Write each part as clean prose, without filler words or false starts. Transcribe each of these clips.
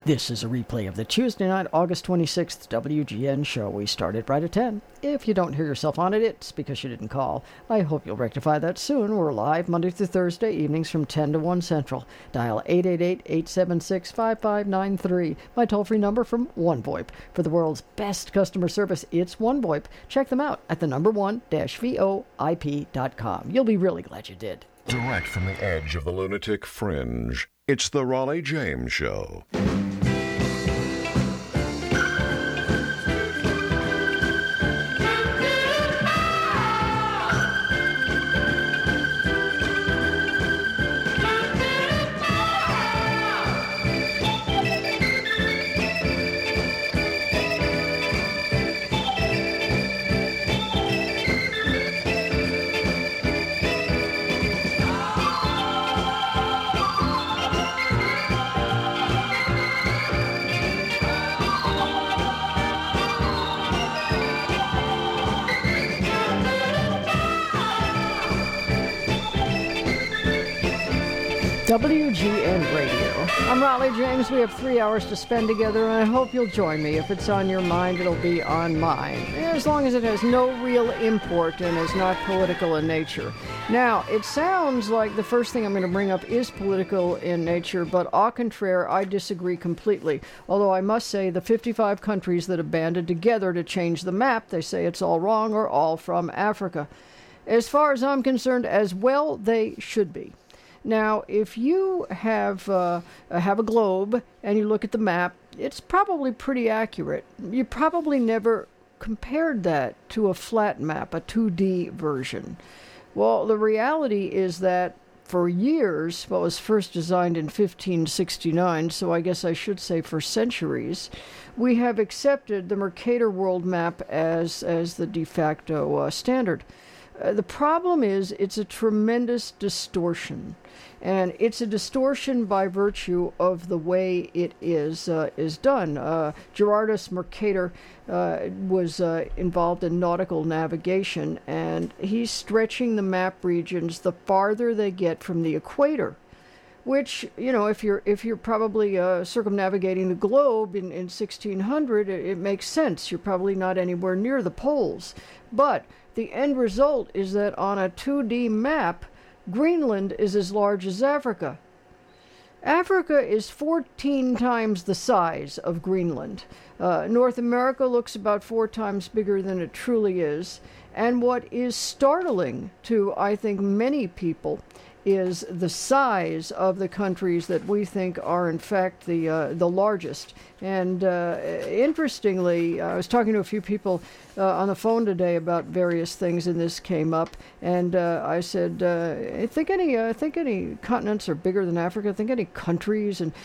This is a replay of the Tuesday night, August 26th WGN show. We started right at 10. If you don't hear yourself on it, it's because you didn't call. I hope you'll rectify that soon. We're live Monday through Thursday evenings from 10 to 1 Central. Dial 888-876-5593. My toll-free number from OneVoIP. For the world's best customer service, it's OneVoIP. Check them out at the number one-voip.com. You'll be really glad you did. Direct from the edge of the lunatic fringe, it's the Raleigh James Show. WGN Radio. I'm Raleigh James. We have 3 hours to spend together, and I hope you'll join me. If it's on your mind, it'll be on mine, as long as it has no real import and is not political in nature. Now, it sounds like the first thing I'm going to bring up is political in nature, but au contraire, I disagree completely. Although I must say the 55 countries that have banded together to change the map, they say it's all wrong, are all from Africa. As far as I'm concerned, as well they should be. Now, if you have a globe and you look at the map, it's probably pretty accurate. You probably never compared that to a flat map, a 2D version. Well, the reality is that for years, what was first designed in 1569, so I guess I should say for centuries, we have accepted the Mercator world map as the de facto standard. The problem is it's a tremendous distortion, and it's a distortion by virtue of the way it is done. Gerardus Mercator was involved in nautical navigation, and he's stretching the map regions the farther they get from the equator. Which, you know, if you're probably circumnavigating the globe in 1600, it makes sense. You're probably not anywhere near the poles. But the end result is that on a 2D map, Greenland is as large as Africa. Africa is 14 times the size of Greenland. North America looks about 4 times bigger than it truly is. And what is startling to, I think, many people is the size of the countries that we think are, in fact, the largest. And interestingly, I was talking to a few people on the phone today about various things, and this came up. And I said, think any continents are bigger than Africa? Think any countries? And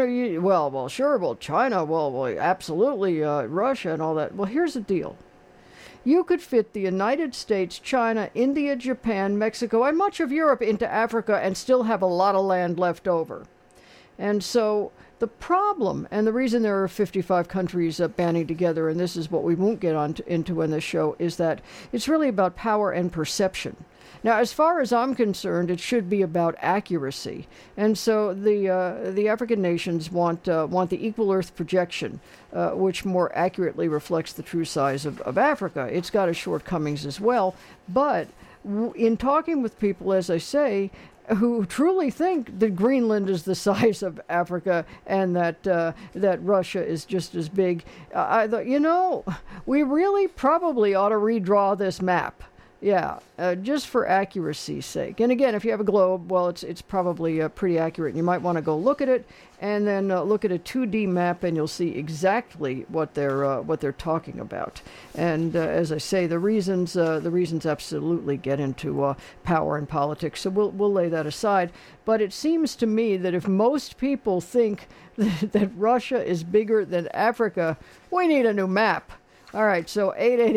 sure, China, absolutely, Russia and all that. Well, here's the deal. You could fit the United States, China, India, Japan, Mexico, and much of Europe into Africa and still have a lot of land left over. And so the problem, and the reason there are 55 countries banding together, and this is what we won't get into in this show, is that it's really about power and perception. Now, as far as I'm concerned, it should be about accuracy. And so the African nations want the equal Earth projection, which more accurately reflects the true size of Africa. It's got its shortcomings as well. But in talking with people, as I say, who truly think that Greenland is the size of Africa and that Russia is just as big, I thought, we really probably ought to redraw this map. Yeah, just for accuracy's sake. And again, if you have a globe, well, it's probably pretty accurate. You might want to go look at it, and then look at a 2D map, and you'll see exactly what they're talking about. And as I say, the reasons absolutely get into power and politics. So we'll lay that aside. But it seems to me that if most people think that Russia is bigger than Africa, we need a new map. All right, so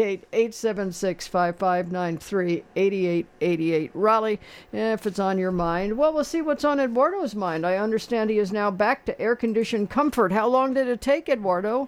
888-876-5593, 8888 Raleigh, if it's on your mind. Well, we'll see what's on Eduardo's mind. I understand he is now back to air-conditioned comfort. How long did it take, Eduardo?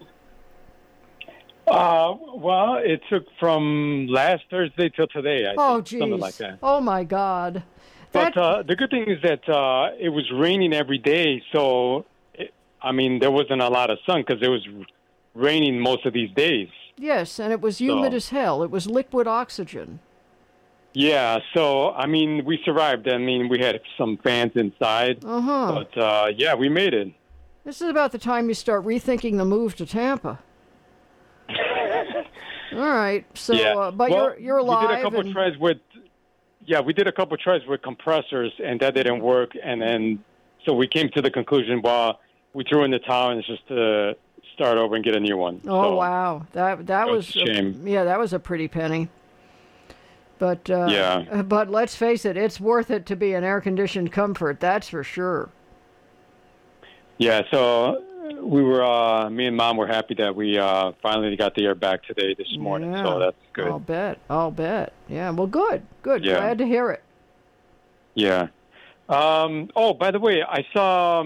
Well, it took from last Thursday till today, I think, geez. Something like that. Oh, my God. But the good thing is that it was raining every day, so I mean, there wasn't a lot of sun because it was raining most of these days. Yes, and it was humid So- as hell. It was liquid oxygen. Yeah, so, I mean, we survived. I mean, we had some fans inside. Uh-huh. But, yeah, we made it. This is about the time you start rethinking the move to Tampa. All right. So, Yeah. but Well, you're alive. We did a couple and- tries with, we did a couple tries with compressors, and that didn't work. And then, so we came to the conclusion, well, we threw in the towel and it's just to start over and get a new one. Oh, So, wow. That was a shame. Yeah, that was a pretty penny. But Yeah. But let's face it, it's worth it to be an air-conditioned comfort. That's for sure. Yeah, so we were, me and Mom were happy that we finally got the air back today, this morning. Yeah. So that's good. I'll bet. Yeah. Well, good. Yeah. Glad to hear it. Yeah. Oh, by the way, I saw.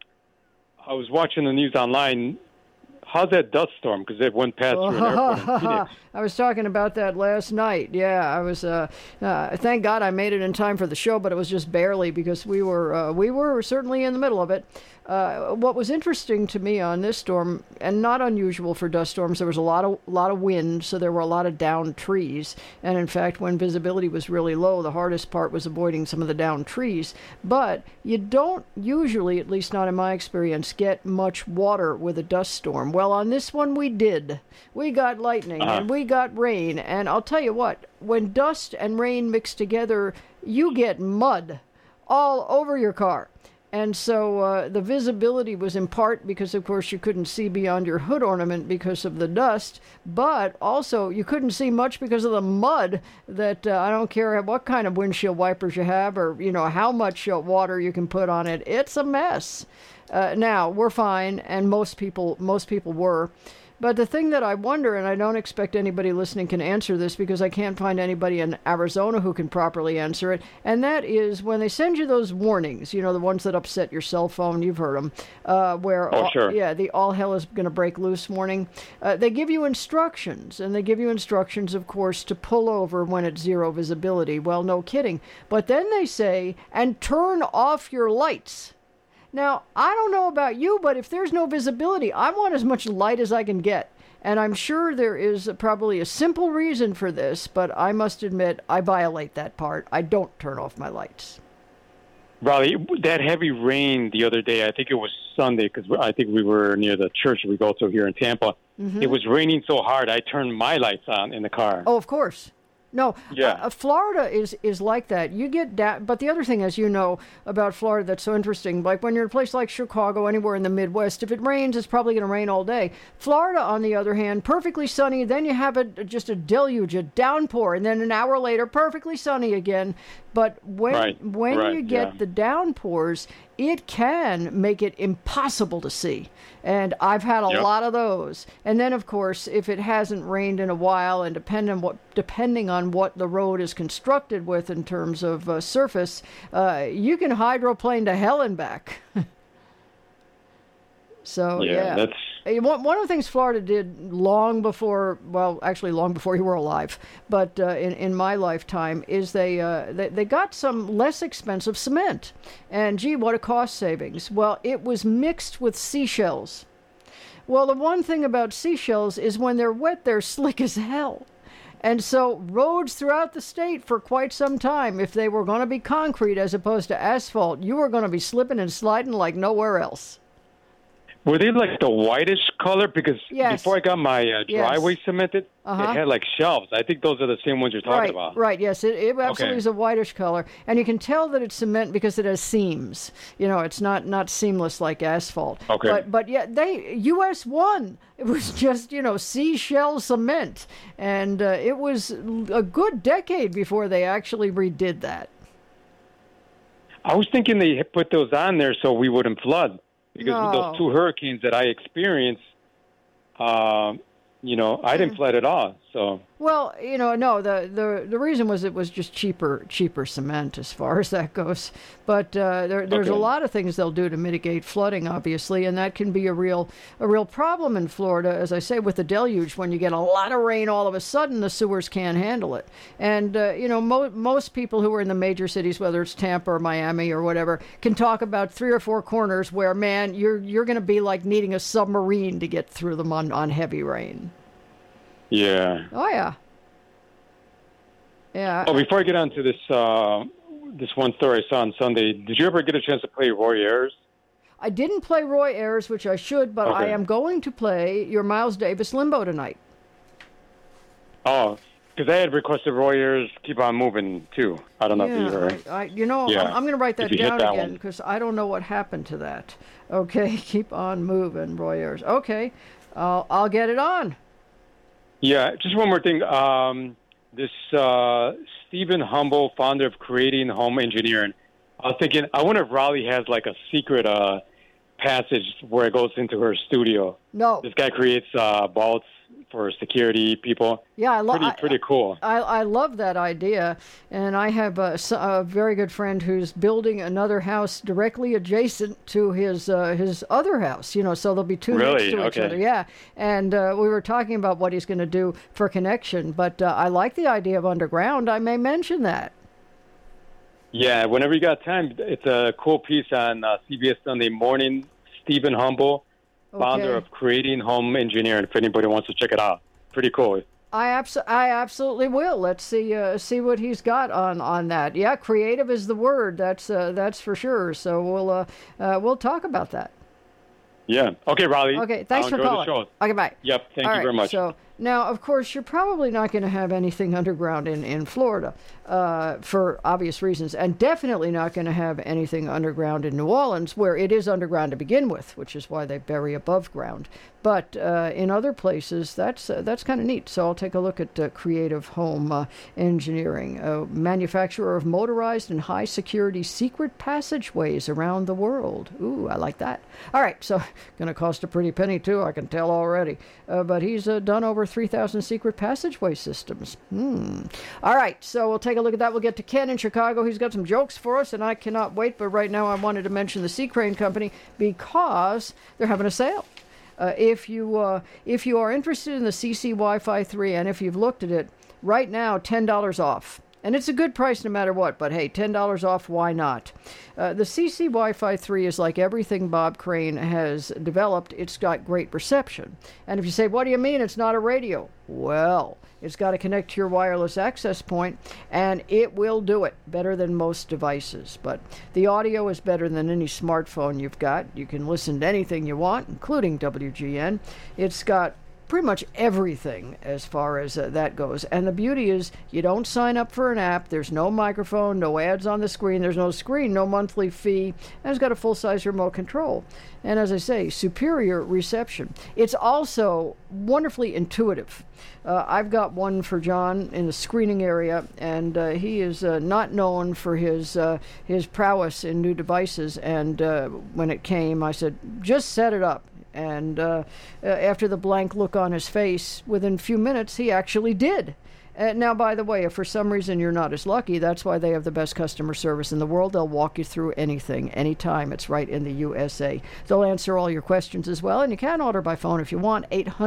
I was watching the news online. How's that dust storm? Because it went past through an airport in Phoenix. I was talking about that last night. Yeah, I was. Thank God I made it in time for the show, but it was just barely because we were certainly in the middle of it. What was interesting to me on this storm, and not unusual for dust storms, there was a lot of wind, so there were a lot of downed trees. And in fact, when visibility was really low, the hardest part was avoiding some of the downed trees. But you don't usually, at least not in my experience, get much water with a dust storm. Well, on this one we did. We got lightning and we got rain. And I'll tell you what, when dust and rain mix together, you get mud all over your car. And so the visibility was in part because, of course, you couldn't see beyond your hood ornament because of the dust, but also you couldn't see much because of the mud that I don't care what kind of windshield wipers you have or, how much water you can put on it. It's a mess. Now, we're fine, and most people were. But the thing that I wonder, and I don't expect anybody listening can answer this because I can't find anybody in Arizona who can properly answer it, and that is when they send you those warnings, the ones that upset your cell phone, you've heard them, where, sure. the all hell is going to break loose warning. They give you instructions, and they give you instructions, of course, to pull over when it's zero visibility. Well, no kidding. But then they say, and turn off your lights. Now, I don't know about you, but if there's no visibility, I want as much light as I can get. And I'm sure there is probably a simple reason for this, but I must admit I violate that part. I don't turn off my lights. Raleigh, that heavy rain the other day, I think it was Sunday, because I think we were near the church we go to here in Tampa. Mm-hmm. It was raining so hard, I turned my lights on in the car. Oh, of course. No, Yeah. Florida is like that. You get that, but the other thing, as you know, about Florida that's so interesting, like when you're in a place like Chicago, anywhere in the Midwest, if it rains, it's probably going to rain all day. Florida, on the other hand, perfectly sunny, then you have just a deluge, a downpour, and then an hour later, perfectly sunny again. But when you get the downpours, it can make it impossible to see. And I've had a lot of those. And then, of course, if it hasn't rained in a while, and depending on what the road is constructed with in terms of surface, you can hydroplane to hell and back. So, that's... One of the things Florida did long before you were alive, but in my lifetime, is they got some less expensive cement. And, gee, what a cost savings. Well, it was mixed with seashells. Well, the one thing about seashells is when they're wet, they're slick as hell. And so roads throughout the state for quite some time, if they were going to be concrete as opposed to asphalt, you were going to be slipping and sliding like nowhere else. Were they like the whitish color? Because before I got my driveway cemented, it had like shelves. I think those are the same ones you're talking about. Right, yes. It absolutely is a whitish color. And you can tell that it's cement because it has seams. It's not seamless like asphalt. Okay. But US won. It was just, seashell cement. And it was a good decade before they actually redid that. I was thinking they put those on there so we wouldn't flood. Because with those two hurricanes that I experienced, I didn't flood at all. So Well, no, the reason was it was just cheaper cement as far as that goes. But there's a lot of things they'll do to mitigate flooding, obviously, and that can be a real problem in Florida, as I say, with the deluge. When you get a lot of rain, all of a sudden the sewers can't handle it. And most people who are in the major cities, whether it's Tampa or Miami or whatever, can talk about 3 or 4 corners where, man, you're going to be like needing a submarine to get through them on heavy rain. Yeah. Oh, yeah. Yeah. Oh, before I get on to this this one story I saw on Sunday, did you ever get a chance to play Roy Ayers? I didn't play Roy Ayers, which I should, but I am going to play your Miles Davis Limbo tonight. Oh, because I had requested Roy Ayers Keep On Moving, too. I don't know if you heard. I'm going to write that down again, because I don't know what happened to that. Okay, Keep On Moving, Roy Ayers. Okay, I'll get it on. Yeah, just one more thing. This Stephen Humble, founder of Creating Home Engineering, I was thinking, I wonder if Raleigh has like a secret passage where it goes into her studio. No. This guy creates vaults for security people. Yeah, pretty cool. I love that idea, and I have a very good friend who's building another house directly adjacent to his other house. So there'll be two next to each other. Yeah, and we were talking about what he's going to do for connection, but I like the idea of underground. I may mention that. Yeah, whenever you got time, it's a cool piece on CBS Sunday Morning. Stephen Humble, founder of Creating Home Engineering, if anybody wants to check it out. Pretty cool. I absolutely will. Let's see what he's got on that. Yeah, creative is the word. That's for sure. So we'll talk about that. Yeah. Okay, Raleigh. Okay, thanks for calling. Okay, bye. Yep, thank you very much. So now, of course, you're probably not going to have anything underground in Florida for obvious reasons, and definitely not going to have anything underground in New Orleans, where it is underground to begin with, which is why they bury above ground. But in other places, that's kind of neat. So I'll take a look at Creative Home Engineering, a manufacturer of motorized and high-security secret passageways around the world. Ooh, I like that. All right, so going to cost a pretty penny, too, I can tell already. But he's done over 3,000 secret passageway systems. All right, so we'll take a look at that. We'll get to Ken in Chicago. He's got some jokes for us, and I cannot wait. But right now I wanted to mention the Sea Crane Company because they're having a sale. If you are interested in the CC Wi-Fi 3, and if you've looked at it, right now, $10 off. And it's a good price no matter what, but hey, $10 off, why not? The CC Wi-Fi 3 is like everything Bob Crane has developed. It's got great reception. And if you say, what do you mean it's not a radio? Well, it's got to connect to your wireless access point, and it will do it better than most devices. But the audio is better than any smartphone you've got. You can listen to anything you want, including WGN. It's got pretty much everything as far as that goes. And the beauty is you don't sign up for an app. There's no microphone, no ads on the screen. There's no screen, no monthly fee. And it's got a full-size remote control. And as I say, superior reception. It's also wonderfully intuitive. I've got one for John in the screening area, and he is not known for his prowess in new devices. And when it came, I said, just set it up. And after the blank look on his face, within a few minutes, he actually did. Now, by the way, if for some reason you're not as lucky, that's why they have the best customer service in the world. They'll walk you through anything, anytime. It's right in the USA. They'll answer all your questions as well, and you can order by phone if you want.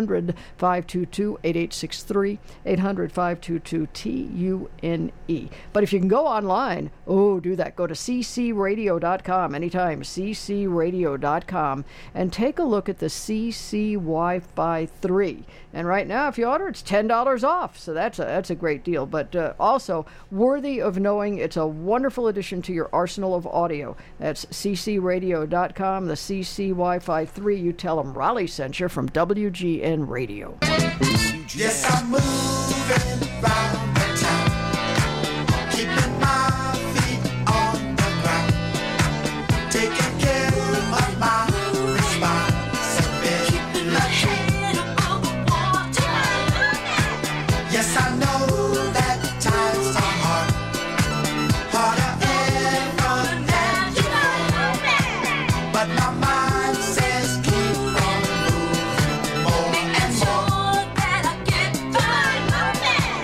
800-522-8863, 800-522-TUNE. But if you can go online, do that. Go to ccradio.com anytime, ccradio.com, and take a look at the CC Wi-Fi 3. And right now, if you order, it's $10 off, so that's a great deal. But also worthy of knowing, it's a wonderful addition to your arsenal of audio. That's ccradio.com, the CC Wi-Fi 3. You tell them Raleigh sent you from WGN Radio. Yes, I'm moving around the town, keeping my feet on the ground, taking care of my responsibility. Keeping my head above the water. Yes, I know that times are hard, harder than before, but my mind says keep on moving more and more.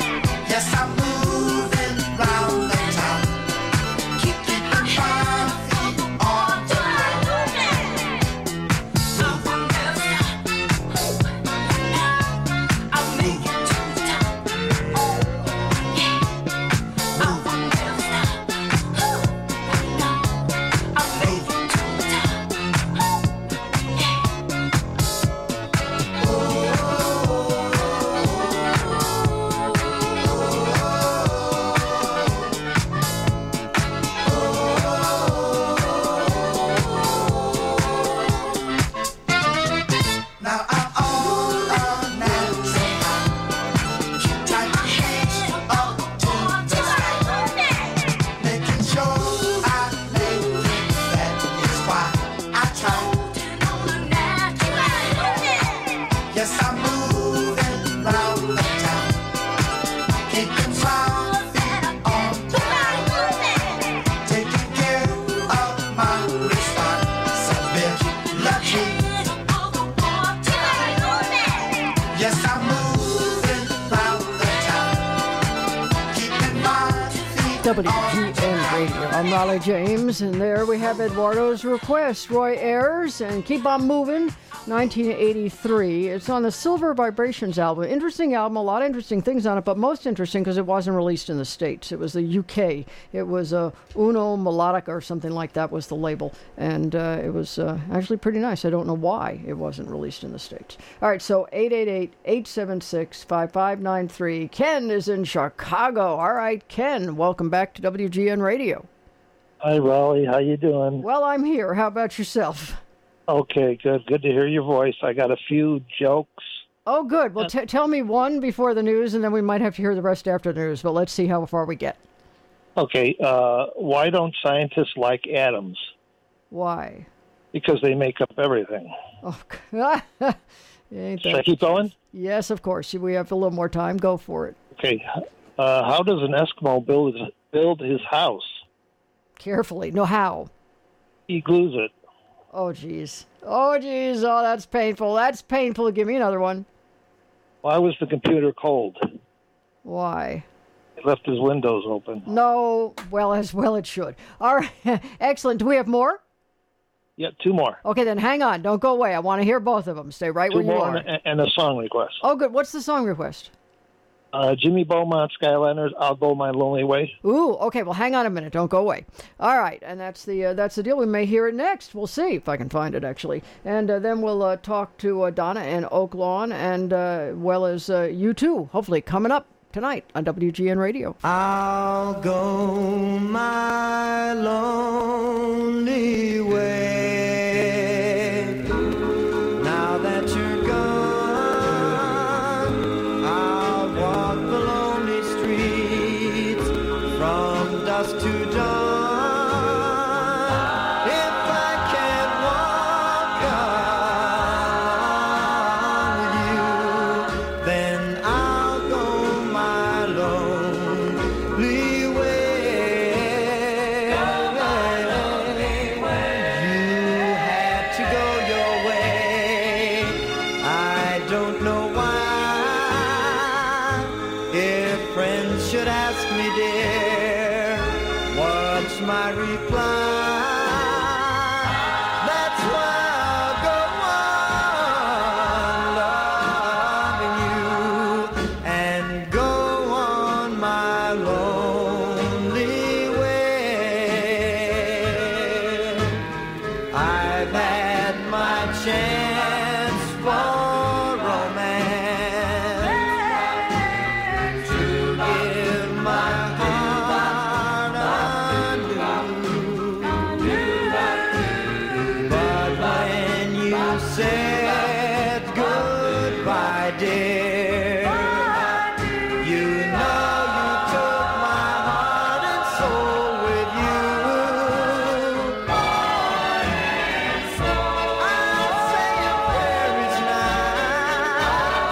WGN Radio. I'm Raleigh James, and there we have Eduardo's request. Roy Ayers and Keep On Moving, 1983. It's on the Silver Vibrations album. Interesting album, a lot of interesting things on it, but most interesting because it wasn't released in the States. It was the UK. It was Uno Melodica or something like that was the label, and it was actually pretty nice. I don't know why it wasn't released in the States. All right, so 888-876-5593. Ken is in Chicago. All right, Ken, welcome back to WGN Radio. Hi, Raleigh. How you doing? Well, I'm here. How about yourself? Okay, good. Good to hear your voice. I got a few jokes. Oh, good. Well, tell me one before the news, and then we might have to hear the rest after the news, but let's see how far we get. Okay, why don't scientists like atoms? Why? Because they make up everything. Oh, ain't Should I that... keep going? Yes, of course. We have a little more time. Go for it. Okay, how does an Eskimo build his house? Carefully. No, how? He glues it. Oh, geez. Oh, geez. Oh, that's painful. That's painful. Give me another one. Why was the computer cold? Why? He left his windows open. No. Well, as well it should. All right. Excellent. Do we have more? Yeah, two more. Okay, then hang on. Don't go away. I want to hear both of them. Stay right where Two you more are. and a song request. Oh, good. What's the song request? Jimmy Beaumont, Skyliners, I'll Go My Lonely Way. Ooh, okay. Well, hang on a minute. Don't go away. All right, and that's the deal. We may hear it next. We'll see if I can find it actually, and then we'll talk to Donna in Oak Lawn, and well as you too. Hopefully, coming up tonight on WGN Radio. I'll go my lonely way. Now that you're gone, I'll walk the lonely streets from dusk to dawn. If I can't walk along with you, then I'll go my lonely way. You had to go your way. I don't know why. If friends should ask me, dear, what's my reply? That's why I'll go on loving you and go on my lonely way. I've had my chance for romance, to give my heart anew. But when you said goodbye, dear, you know you took my heart and soul with you. I'll say a prayer each night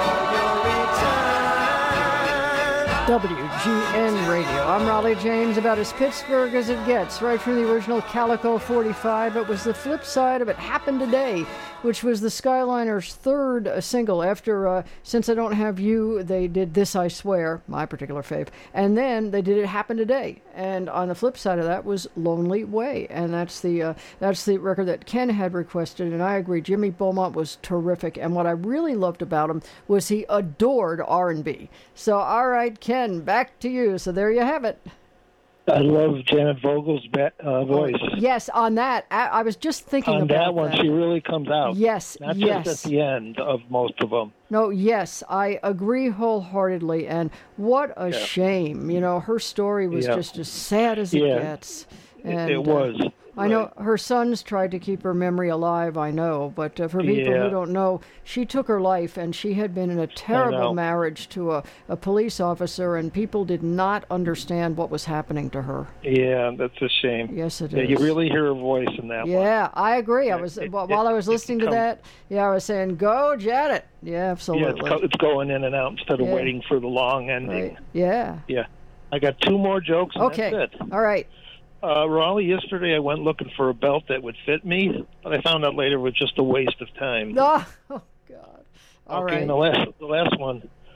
for your return. WGN Radio. I'm Raleigh James, about as Pittsburgh as it gets, right from the original Calico 45. It was the flip side of It Happened Today, which was the Skyliners' third single. After Since I Don't Have You, they did This I Swear, my particular fave, and then they did It Happened Today. And on the flip side of that was Lonely Way, and that's the record that Ken had requested, and I agree, Jimmy Beaumont was terrific, and what I really loved about him was he adored R&B. So, all right, Ken, back to you. So there you have it. I love Janet Vogel's voice. Yes, on that, I was just thinking On about that one, she really comes out. Yes, Not yes. just at the end of most of them. No, yes, I agree wholeheartedly, and what a shame. You know, her story was just as sad as it gets. And, it was. I know her sons tried to keep her memory alive, I know, but for people who don't know, she took her life, and she had been in a terrible marriage to a police officer, and people did not understand what was happening to her. Yeah, that's a shame. Yes, it Yeah, is. you really hear her voice in that one. Yeah, I agree. While I was listening to that, I was saying, go Janet. Yeah, absolutely. Yeah, it's going in and out instead of waiting for the long ending. Right. Yeah. Yeah. I got two more jokes, and Okay. that's it. All right. Raleigh, yesterday I went looking for a belt that would fit me, but I found out later it was just a waste of time. Oh, God. All right. And the last one.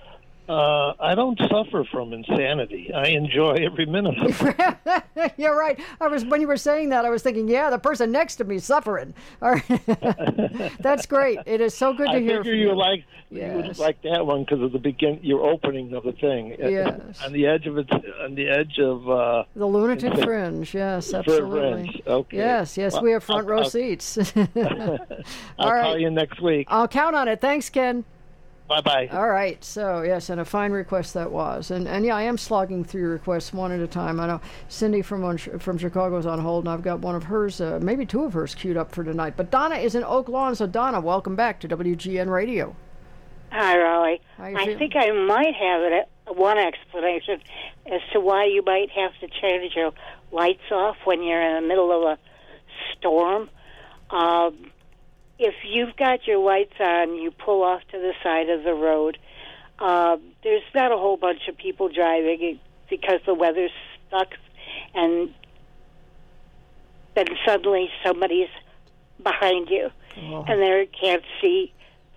I don't suffer from insanity. I enjoy every minute of it. You're right. When you were saying that, I was thinking, yeah, the person next to me is suffering. All right. That's great. It is so good to hear I from figure you. You would like that one because of your opening of the thing. Yes. On the edge of the Lunatic Fringe. Yes, absolutely. Fringe. Okay. Yes, Well, we have front row seats. I'll call you next week. I'll count on it. Thanks, Ken. Bye-bye. All right. So, yes, and a fine request that was. And yeah, I am slogging through requests one at a time. I know Cindy from Chicago is on hold, and I've got one of hers, maybe two of hers, queued up for tonight. But Donna is in Oak Lawn. So, Donna, welcome back to WGN Radio. Hi, Raleigh. I think I might have one explanation as to why you might have to change your lights off when you're in the middle of a storm. If you've got your lights on, you pull off to the side of the road. There's not a whole bunch of people driving because the weather's stuck, and then suddenly somebody's behind you, and they can't see.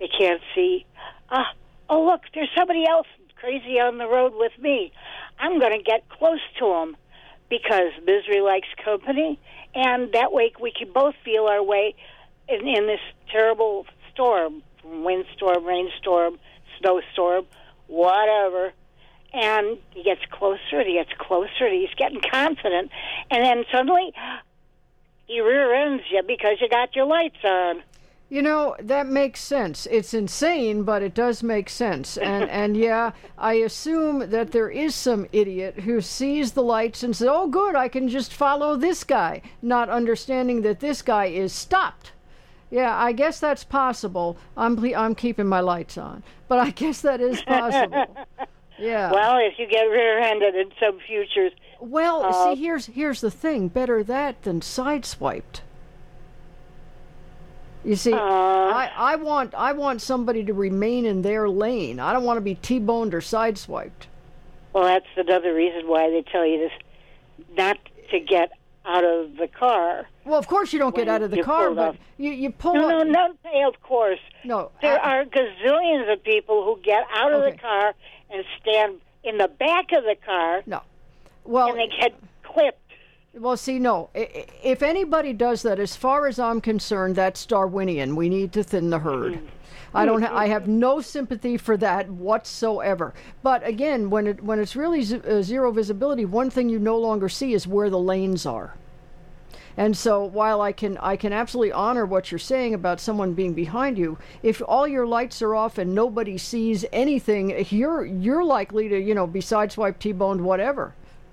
Oh, look, there's somebody else crazy on the road with me. I'm going to get close to them because misery likes company, and that way we can both feel our way in this terrible storm, windstorm, rainstorm, snowstorm, whatever. And he gets closer, and he's getting confident, and then suddenly he rear ends you because you got your lights on. You know, that makes sense. It's insane, but it does make sense. And yeah, I assume that there is some idiot who sees the lights and says, oh, good, I can just follow this guy, not understanding that this guy is stopped. Yeah, I guess that's possible. I'm keeping my lights on, but I guess that is possible. Yeah. Well, if you get rear-ended in some futures. Well, see, here's the thing. Better that than sideswiped. You see, I want somebody to remain in their lane. I don't want to be T-boned or sideswiped. Well, that's another reason why they tell you not to get out of the car. Well, of course you don't get out of the car, but you pull up. No, of course. No. There are gazillions of people who get out of the car and stand in the back of the car. No. Well, and they get clipped. Well, see, no. If anybody does that, as far as I'm concerned, that's Darwinian. We need to thin the herd. I have no sympathy for that whatsoever. But again, when it's really zero visibility, one thing you no longer see is where the lanes are. And so while I can absolutely honor what you're saying about someone being behind you, if all your lights are off and nobody sees anything, you're likely to, be sideswiped, T-boned, whatever.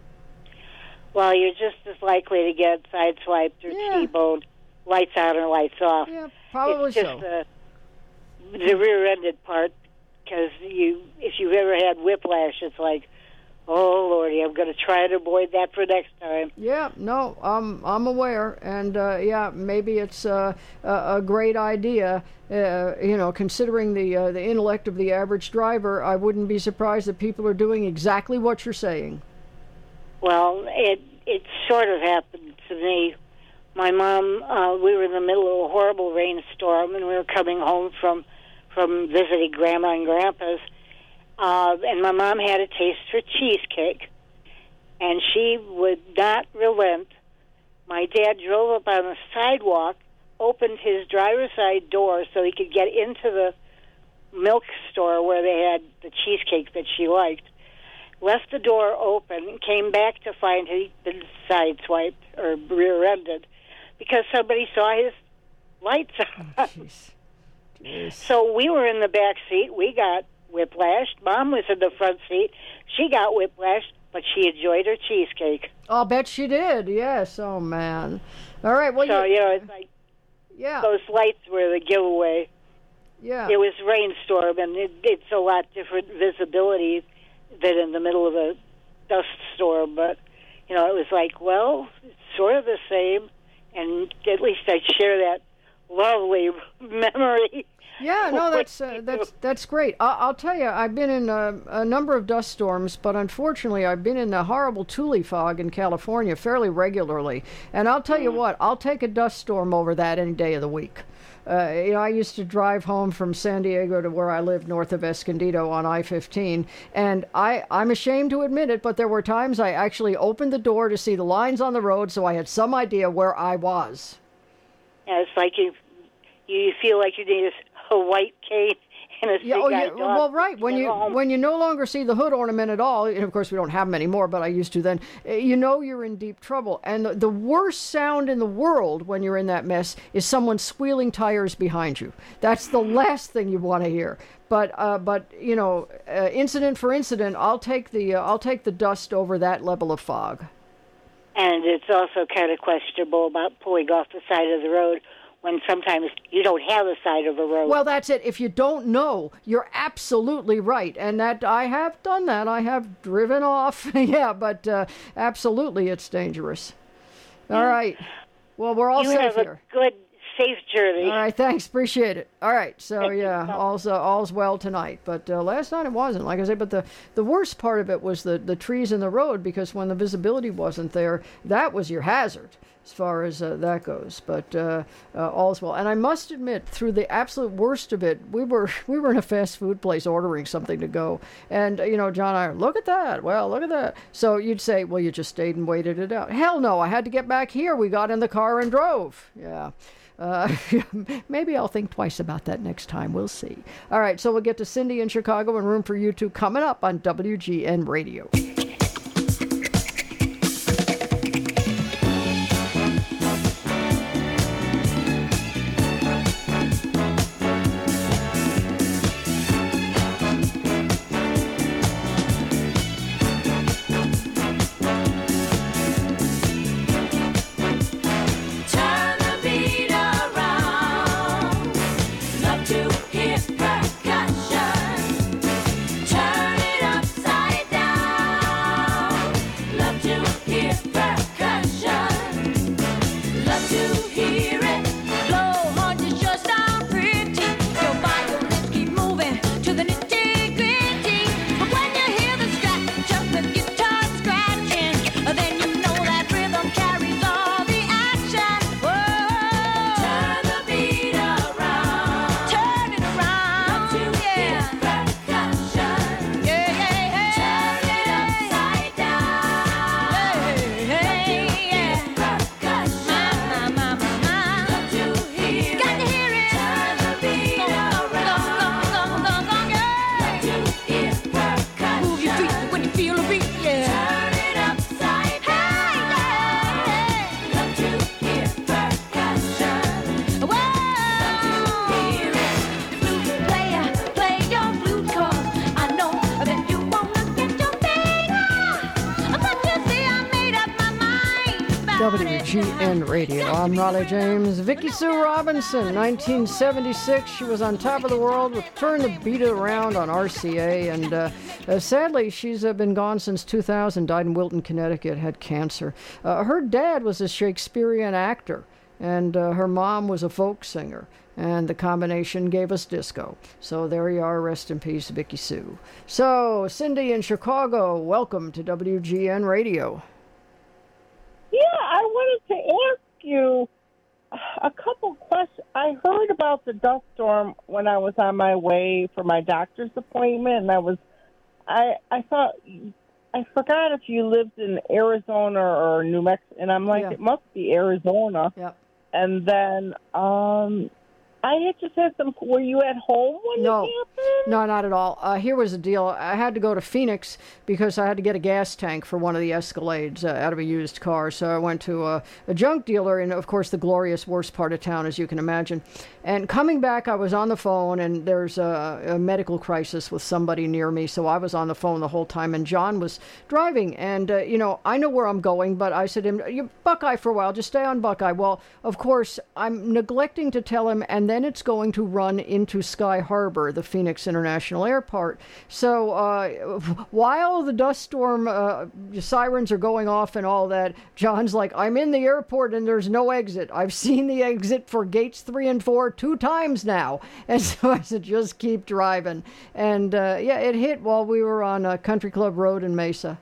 Well, you're just as likely to get sideswiped or T-boned, lights on or lights off. Yeah, probably it's just the rear-ended part, because if you've ever had whiplash, it's like, oh, Lordy, I'm going to try to avoid that for next time. Yeah, no, I'm aware, and maybe it's a great idea. Considering the intellect of the average driver, I wouldn't be surprised that people are doing exactly what you're saying. Well, it sort of happened to me. My mom, we were in the middle of a horrible rainstorm, and we were coming home from visiting Grandma and Grandpa's. And my mom had a taste for cheesecake, and she would not relent. My dad drove up on the sidewalk, opened his driver's side door so he could get into the milk store where they had the cheesecake that she liked, left the door open, and came back to find he'd been sideswiped or rear-ended because somebody saw his lights on. Jeez. So we were in the back seat. We got whiplashed. Mom was in the front seat. She got whiplashed, but she enjoyed her cheesecake. I'll bet she did, yes. Oh, man. All right, well, so, it's like those lights were the giveaway. Yeah. It was rainstorm, and it's a lot different visibility than in the middle of a dust storm. But, it was like, well, it's sort of the same, and at least I'd share that lovely memory. Yeah, no, that's great. I'll tell you, I've been in a number of dust storms, but unfortunately, I've been in the horrible Thule fog in California fairly regularly. And I'll tell you what, I'll take a dust storm over that any day of the week. I used to drive home from San Diego to where I lived north of Escondido on I-15, and I'm ashamed to admit it, but there were times I actually opened the door to see the lines on the road so I had some idea where I was. Yeah, it's like you feel like you need a white cane and a big dog. Well, right. When you no longer see the hood ornament at all, and of course we don't have them anymore, but I used to then, you're in deep trouble. And the worst sound in the world when you're in that mess is someone squealing tires behind you. That's the last thing you want to hear. But incident for incident, I'll take the dust over that level of fog. And it's also kind of questionable about pulling off the side of the road when sometimes you don't have a side of a road. Well, that's it. If you don't know, you're absolutely right. And that I have done that. I have driven off. Yeah, but absolutely it's dangerous. All right. Well, we're all safe here. You have a good, safe journey. All right, thanks. Appreciate it. All right, so yeah, all's well tonight. But last night it wasn't, like I said. But the worst part of it was the trees in the road, because when the visibility wasn't there, that was your hazard as far as that goes. But all's well. And I must admit, through the absolute worst of it, we were in a fast food place ordering something to go, and John and I, look at that. Well, look at that. So you'd say, well, you just stayed and waited it out. Hell no, I had to get back here. We got in the car and drove. Yeah. Maybe I'll think twice about that next time. We'll see. All right, so we'll get to Cindy in Chicago and Room for You Two coming up on WGN Radio. WGN Radio. I'm Raleigh James. Vicki Sue Robinson, 1976. She was on top of the world with Turn the Beat Around on RCA. And sadly, she's been gone since 2000, died in Wilton, Connecticut, had cancer. Her dad was a Shakespearean actor, and her mom was a folk singer. And the combination gave us disco. So there you are. Rest in peace, Vicki Sue. So, Cindy in Chicago, welcome to WGN Radio. Yeah, I wanted to ask you a couple questions. I heard about the dust storm when I was on my way for my doctor's appointment, and I thought, I forgot if you lived in Arizona or New Mexico, and I'm like, It must be Arizona. Yep. And then I had just had some. Were you at home when it happened? No, not at all. Here was the deal. I had to go to Phoenix because I had to get a gas tank for one of the Escalades out of a used car. So I went to a junk dealer in, of course, the glorious worst part of town, as you can imagine. And coming back, I was on the phone, and there's a medical crisis with somebody near me. So I was on the phone the whole time, and John was driving. And, I know where I'm going, but I said to him, you Buckeye for a while, just stay on Buckeye. Well, of course, I'm neglecting to tell him, and then it's going to run into Sky Harbor, the Phoenix International Airport. So while the dust storm sirens are going off and all that, John's like, I'm in the airport and there's no exit. I've seen the exit for gates 3 and 4 2 times now. And so I said, just keep driving. And it hit while we were on Country Club Road in Mesa.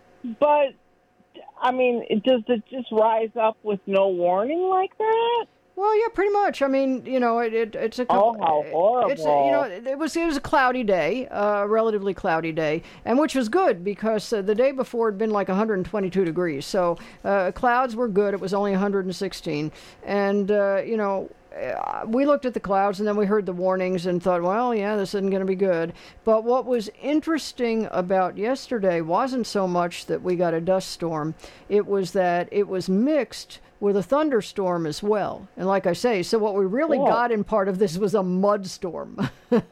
But, I mean, does it just rise up with no warning like that? Well, yeah, pretty much. I mean, it's a Oh, how horrible. it was a cloudy day, relatively cloudy day, and which was good because the day before had been like 122 degrees. So clouds were good. It was only 116, and we looked at the clouds and then we heard the warnings and thought, well, yeah, this isn't going to be good. But what was interesting about yesterday wasn't so much that we got a dust storm. It was that it was mixed with a thunderstorm as well. And like I say, so what we really got in part of this was a mud storm.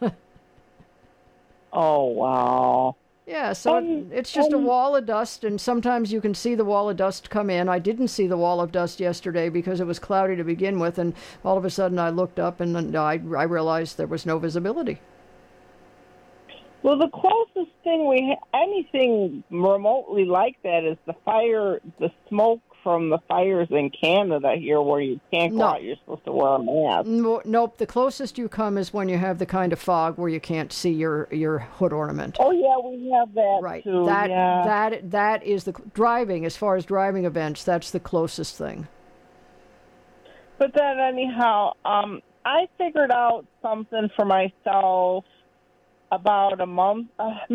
Oh, wow. Yeah, so it's just a wall of dust, and sometimes you can see the wall of dust come in. I didn't see the wall of dust yesterday because it was cloudy to begin with, and all of a sudden I looked up and I realized there was no visibility. Well, the closest thing anything remotely like that is the smoke from the fires in Canada here where you can't go out. You're supposed to wear a mask. Nope. The closest you come is when you have the kind of fog where you can't see your hood ornament. Oh, yeah, we have that, right. too. That is the driving, as far as driving events, that's the closest thing. But then anyhow, I figured out something for myself about a month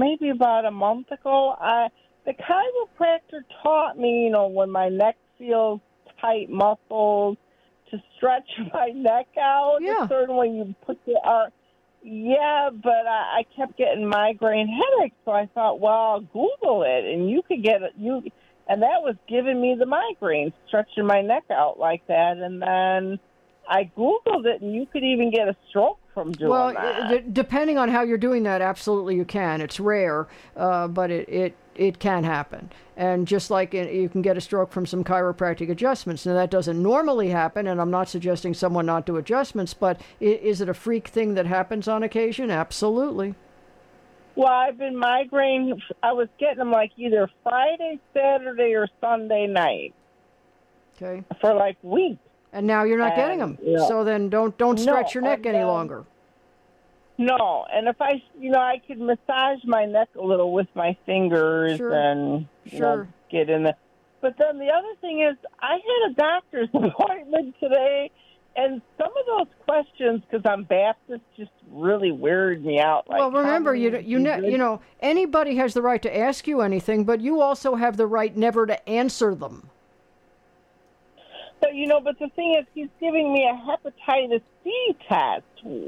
ago. The chiropractor taught me, when my neck feels tight muscles, to stretch my neck out. Yeah. A certain way you put your arm. Yeah, but I kept getting migraine headaches, so I thought, well, I'll Google it, and you could get it. And that was giving me the migraine, stretching my neck out like that. And then I Googled it, and you could even get a stroke from doing that. Well, depending on how you're doing that, absolutely you can. It's rare, but it can happen. And just like you can get a stroke from some chiropractic adjustments. Now, that doesn't normally happen, and I'm not suggesting someone not do adjustments, but is it a freak thing that happens on occasion? Absolutely. Well, I've been migraine. I was getting them like either Friday, Saturday, or Sunday night. Okay. For like weeks. And now you're not getting them. Yeah. So then don't stretch your neck any longer. No, and if I could massage my neck a little with my fingers and get in there. But then the other thing is, I had a doctor's appointment today, and some of those questions, because I'm Baptist, just really weirded me out. Like, well, remember, anybody has the right to ask you anything, but you also have the right never to answer them. But the thing is, he's giving me a hepatitis C test.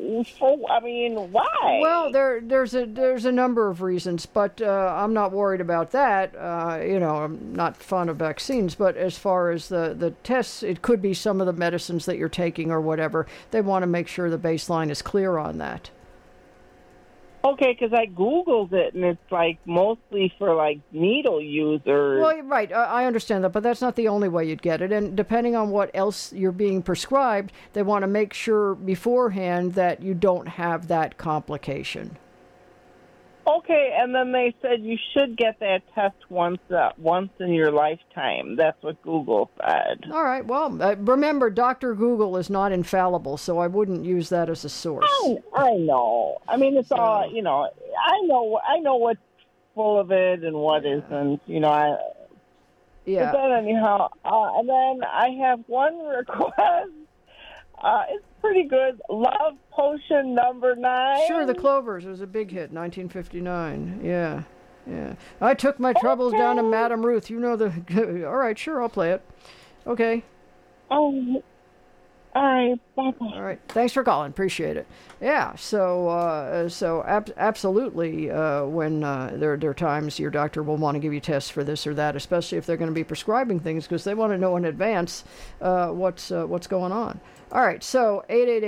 Why? Well, there's a number of reasons, but I'm not worried about that. I'm not fond of vaccines, but as far as the tests, it could be some of the medicines that you're taking or whatever. They want to make sure the baseline is clear on that. Okay, because I Googled it, and it's like mostly for like needle users. Well, right, I understand that, but that's not the only way you'd get it. And depending on what else you're being prescribed, they want to make sure beforehand that you don't have that complication. Okay, and then they said you should get that test once in your lifetime. That's what Google said. All right. Well, remember, Dr. Google is not infallible, so I wouldn't use that as a source. I know. I mean, it's all I know what's full of it and what isn't. Yeah. But then anyhow, and then I have one request. It's pretty good. Love Potion number 9. Sure, the Clovers was a big hit, 1959. Yeah. I took my troubles down to Madame Ruth. You know the... All right, sure, I'll play it. Okay. Oh, all right. Bye-bye. All right. Thanks for calling. Appreciate it. Yeah. So absolutely, when there are times your doctor will want to give you tests for this or that, especially if they're going to be prescribing things, because they want to know in advance what's going on. All right. So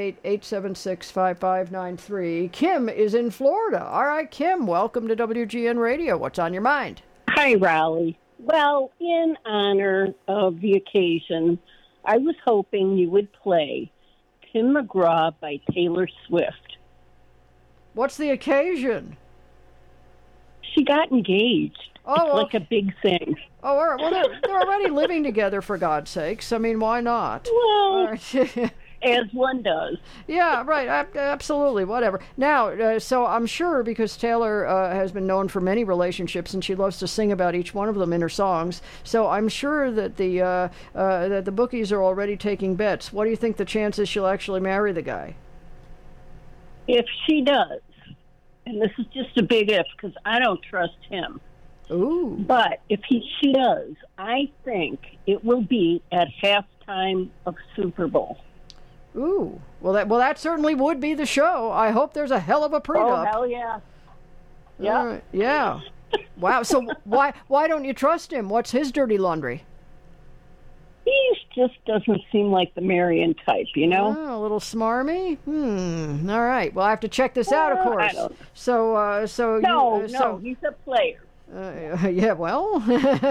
888-876-5593. Kim is in Florida. All right, Kim. Welcome to WGN Radio. What's on your mind? Hi, Raleigh. Well, in honor of the occasion, I was hoping you would play Tim McGraw by Taylor Swift. What's the occasion? She got engaged. Oh, it's like a big thing. Oh, all right. Well, they're already living together, for God's sakes. I mean, why not? Well, As one does. Yeah, right. Absolutely. Whatever. Now, so I'm sure because Taylor has been known for many relationships and she loves to sing about each one of them in her songs. So I'm sure that the bookies are already taking bets. What do you think the chances she'll actually marry the guy? If she does, and this is just a big if because I don't trust him. Ooh. But if she does, I think it will be at halftime of Super Bowl. Ooh, well, that certainly would be the show. I hope there's a hell of a prenup. Oh, hell yeah. Yeah. Yeah. Wow. So why don't you trust him? What's his dirty laundry? He just doesn't seem like the Marion type, you know? Oh, a little smarmy? All right. Well, I have to check this out, of course. I don't... No, he's a player. Yeah, well,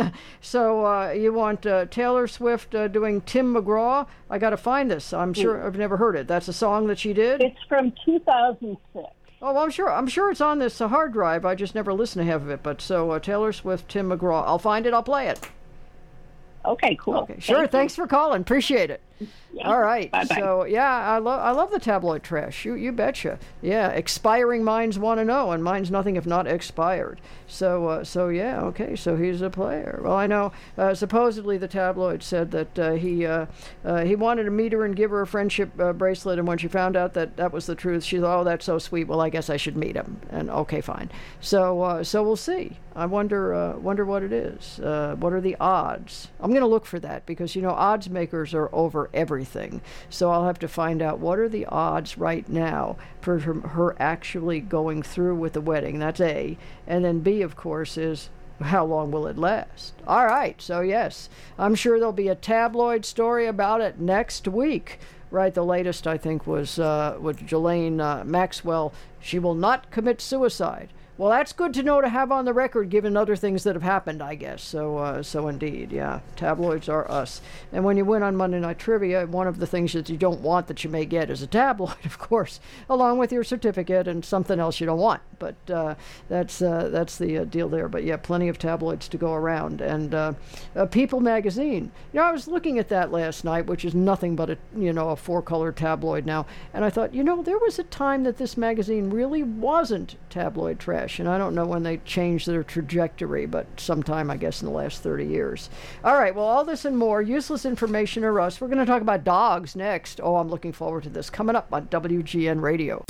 so you want Taylor Swift doing Tim McGraw? I got to find this. I'm sure I've never heard it. That's a song that she did? It's from 2006. Oh, well, I'm sure it's on this hard drive. I just never listened to half of it. But so Taylor Swift, Tim McGraw. I'll find it. I'll play it. Okay, cool. Okay, sure. Thanks for calling. Appreciate it. Yeah. All right. Bye-bye. So yeah, I love the tabloid trash. You betcha. Yeah, expiring minds want to know, and mine's nothing if not expired. So yeah, okay. So he's a player. Well, I know. Supposedly the tabloid said that he wanted to meet her and give her a friendship bracelet, and when she found out that was the truth, she thought, "Oh, that's so sweet. Well, I guess I should meet him." And okay, fine. So we'll see. I wonder what it is. What are the odds? I'm going to look for that because odds makers are over everything. So I'll have to find out what are the odds right now for her actually going through with the wedding. That's A. And then B, of course, is how long will it last? All right. So yes, I'm sure there'll be a tabloid story about it next week. Right. The latest, I think, was with Ghislaine Maxwell. She will not commit suicide. Well, that's good to know to have on the record, given other things that have happened, I guess. So indeed, yeah, tabloids are us. And when you win on Monday Night Trivia, one of the things that you don't want that you may get is a tabloid, of course, along with your certificate and something else you don't want. But that's the deal there. But yeah, plenty of tabloids to go around. And People magazine. I was looking at that last night, which is nothing but a 4-color tabloid now. And I thought, there was a time that this magazine really wasn't tabloid trash. And I don't know when they changed their trajectory, but sometime, I guess, in the last 30 years. All right, well, all this and more, useless information or us. We're going to talk about dogs next. Oh, I'm looking forward to this. Coming up on WGN Radio.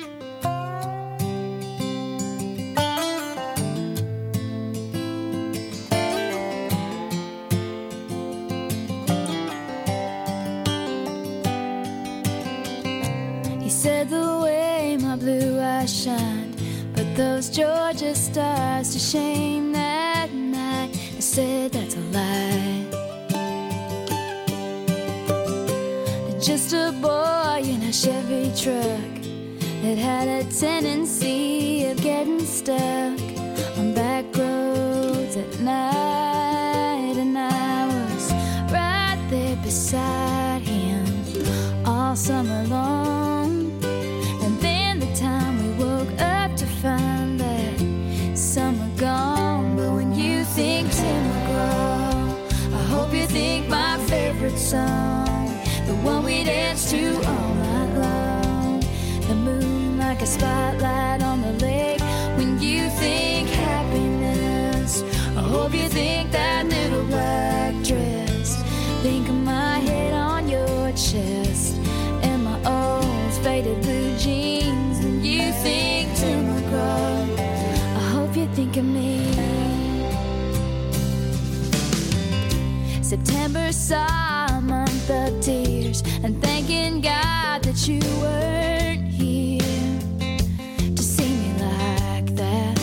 He said the way my blue eyes shine, those Georgia stars to shame that night. I said that's a lie. Just a boy in a Chevy truck that had a tendency of getting stuck on back roads at night. And I was right there beside him all summer long. And then the time we woke up to find that summer gone. But when you think Tim McGraw, I hope you think my favorite song, the one we dance to all night long. The moon like a spotlight on the lake. When you think happiness, I hope you think that little black dress. Think of my head on your chest and my old faded blue jeans. When you think Tim McGraw, I hope you think of me. September saw a month of tears and thanking God that you weren't here to see me like that.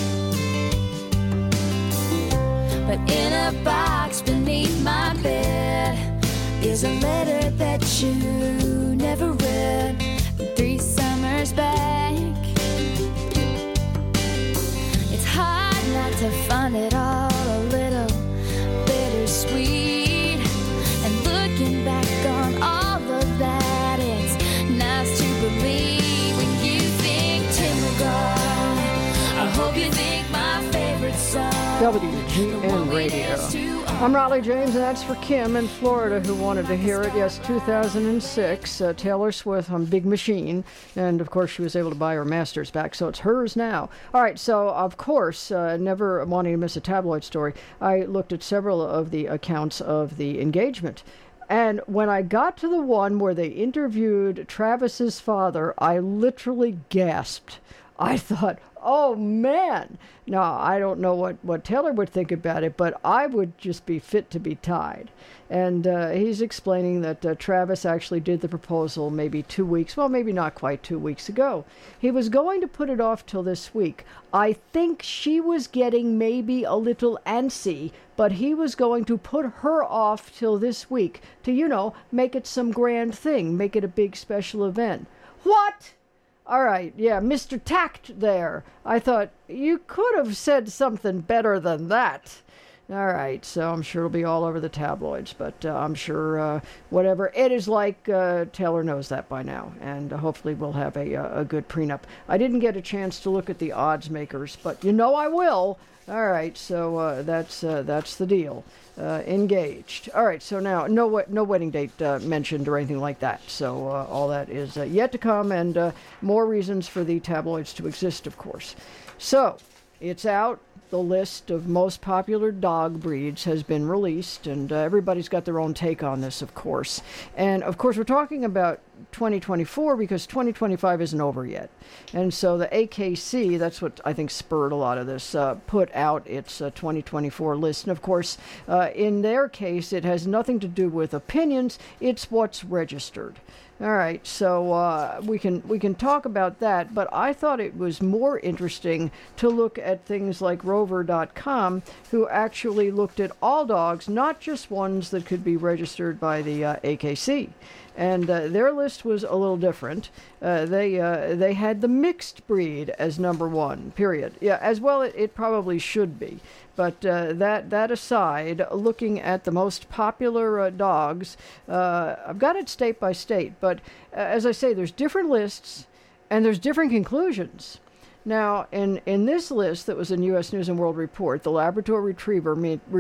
But in a box beneath my bed is a letter that you never read from 3 summers back. It's hard not to find it all a little bittersweet. And looking back on all of that, it's nice to believe. When you think Tim McGraw, I hope you think my favorite song, WGN Radio. I'm Raleigh James, and that's for Kim in Florida who wanted to hear it. Yes, 2006, Taylor Swift on Big Machine. And, of course, she was able to buy her master's back, so it's hers now. All right, so, of course, never wanting to miss a tabloid story, I looked at several of the accounts of the engagement. And when I got to the one where they interviewed Travis's father, I literally gasped. I thought, oh, man. Now, I don't know what Taylor would think about it, but I would just be fit to be tied. And he's explaining that Travis actually did the proposal maybe 2 weeks, well, maybe not quite 2 weeks ago. He was going to put it off till this week. I think she was getting maybe a little antsy, but he was going to put her off till this week to, make it some grand thing, make it a big special event. What? All right, yeah, Mr. Tact there. I thought, you could have said something better than that. All right, so I'm sure it'll be all over the tabloids, but I'm sure whatever it is like, Taylor knows that by now, and hopefully we'll have a good prenup. I didn't get a chance to look at the odds makers, but I will. All right, so that's the deal. Engaged. All right, so now no wedding date mentioned or anything like that. So all that is yet to come, and more reasons for the tabloids to exist, of course. So it's out. The list of most popular dog breeds has been released, and everybody's got their own take on this, of course. And, of course, we're talking about 2024 because 2025 isn't over yet. And so the AKC, that's what I think spurred a lot of this, put out its 2024 list. And, of course, in their case, it has nothing to do with opinions. It's what's registered. All right, so we can talk about that, but I thought it was more interesting to look at things like Rover.com, who actually looked at all dogs, not just ones that could be registered by the AKC. And their list was a little different. They had the mixed breed as number one, period. Yeah, as well it probably should be. But that aside, looking at the most popular dogs, I've got it state by state. But as I say, there's different lists and there's different conclusions. Now, in this list that was in U.S. News and World Report, the Labrador Retriever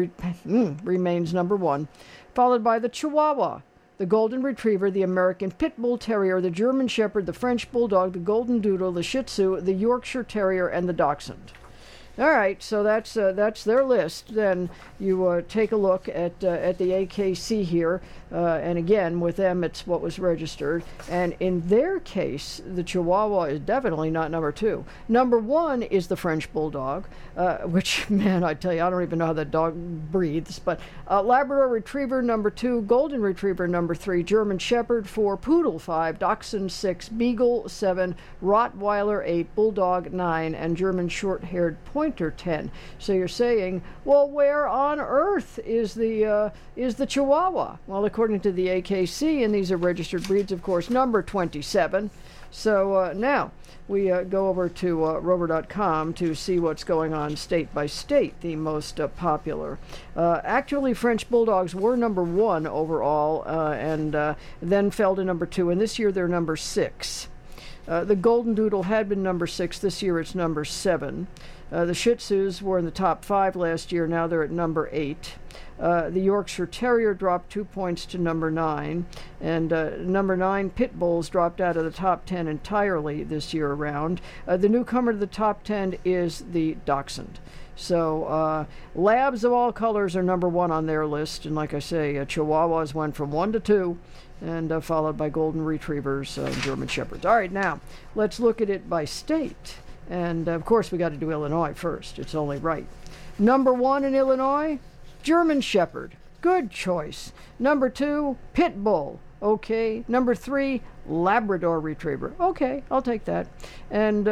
remains number one, followed by the Chihuahua, the Golden Retriever, the American Pit Bull Terrier, the German Shepherd, the French Bulldog, the Golden Doodle, the Shih Tzu, the Yorkshire Terrier, and the Dachshund. All right, so that's their list. Then you take a look at the AKC here, and again, with them, it's what was registered. And in their case, the Chihuahua is definitely not number two. Number one is the French Bulldog, which, man, I tell you, I don't even know how that dog breathes. But Labrador Retriever, number two, Golden Retriever, number three, German Shepherd, 4, Poodle, 5, Dachshund, 6, Beagle, 7, Rottweiler, 8, Bulldog, 9, and German Short-Haired Pointer, 10. So you're saying, well, where on earth is the Chihuahua? Well, according to the AKC, and these are registered breeds, of course, number 27. So now we go over to Rover.com to see what's going on state by state, the most popular. Actually, French Bulldogs were number one overall, and then fell to number two, and this year they're number 6. The Golden Doodle had been number 6. This year it's number 7. The Shih Tzus were in the top 5 last year. Now they're at number 8. The Yorkshire Terrier dropped 2 points to number 9. And number 9, Pit Bulls, dropped out of the top 10 entirely this year around. The newcomer to the top 10 is the Dachshund. So Labs of all colors are number 1 on their list. And like I say, Chihuahuas went from 1 to 2. And followed by Golden Retrievers and German Shepherds. All right, now, let's look at it by state. And, of course, we got to do Illinois first. It's only right. Number 1 in Illinois, German Shepherd. Good choice. Number 2, Pit Bull. Okay. Number 3, Labrador Retriever. Okay, I'll take that. And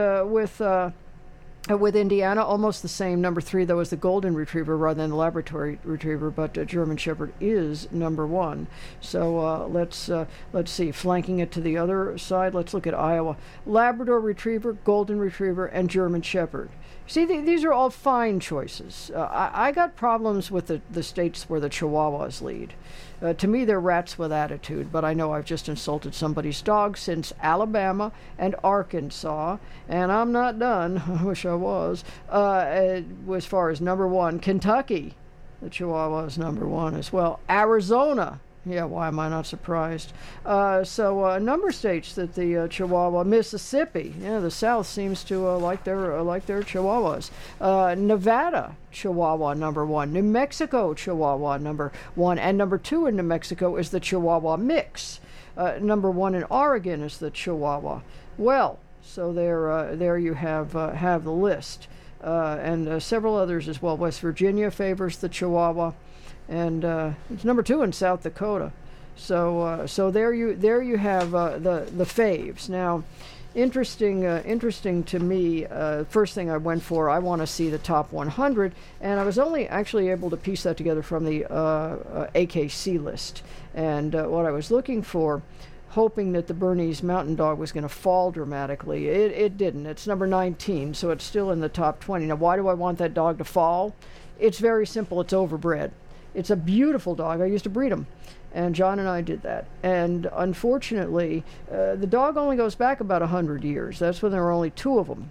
with Indiana, almost the same. Number 3, though, is the Golden Retriever rather than the Labrador Retriever, but German Shepherd is number 1. So let's see. Flanking it to the other side, let's look at Iowa. Labrador Retriever, Golden Retriever, and German Shepherd. See, these are all fine choices. I got problems with the states where the Chihuahuas lead. To me, they're rats with attitude, but I know I've just insulted somebody's dog since Alabama and Arkansas, and I'm not done. I wish I was. As far as number 1, Kentucky. The Chihuahua is number 1 as well. Arizona. Yeah, why am I not surprised? So a number of states that the Chihuahua, Mississippi, yeah, the South seems to like their Chihuahuas. Nevada, Chihuahua number 1. New Mexico, Chihuahua number 1, and number 2 in New Mexico is the Chihuahua mix. Number 1 in Oregon is the Chihuahua. Well, so there you have the list, and several others as well. West Virginia favors the Chihuahua. And it's number 2 in South Dakota. So there you have the faves. Now, interesting to me. First thing I went for, I want to see the top 100, and I was only actually able to piece that together from the AKC list. And what I was looking for, hoping that the Bernese Mountain Dog was going to fall dramatically, it didn't. It's number 19, so it's still in the top 20. Now, why do I want that dog to fall? It's very simple. It's overbred. It's a beautiful dog. I used to breed him, and John and I did that. And unfortunately, the dog only goes back about 100 years. That's when there were only 2 of them,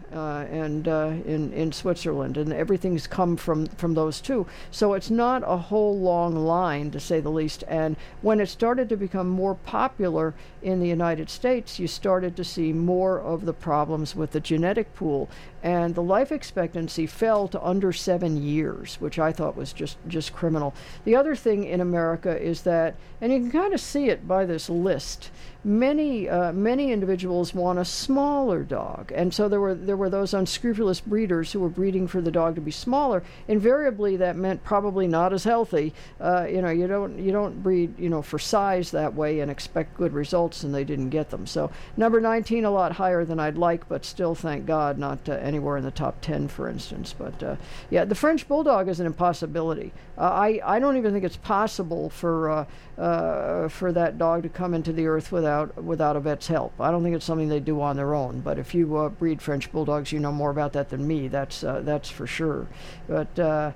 in Switzerland, and everything's come from those 2. So it's not a whole long line, to say the least. And when it started to become more popular in the United States, you started to see more of the problems with the genetic pool, and the life expectancy fell to under 7 years, which I thought was just criminal. The other thing in America is that, and you can kind of see it by this list, many individuals want a smaller dog, and so there were those unscrupulous breeders who were breeding for the dog to be smaller. Invariably, that meant probably not as healthy. You don't breed for size that way and expect good results, and they didn't get them. So number 19, a lot higher than I'd like, but still, thank God, not anywhere in the top 10, for instance. But yeah, the French Bulldog is an impossibility. I don't even think it's possible for that dog to come into the earth without a vet's help. I don't think it's something they do on their own. But if you breed French Bulldogs, you know more about that than me. That's for sure. But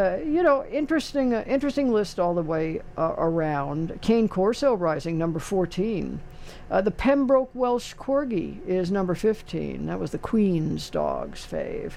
interesting list all the way around. Cane Corso rising, number 14. The Pembroke Welsh Corgi is number 15. That was the Queen's dog's fave.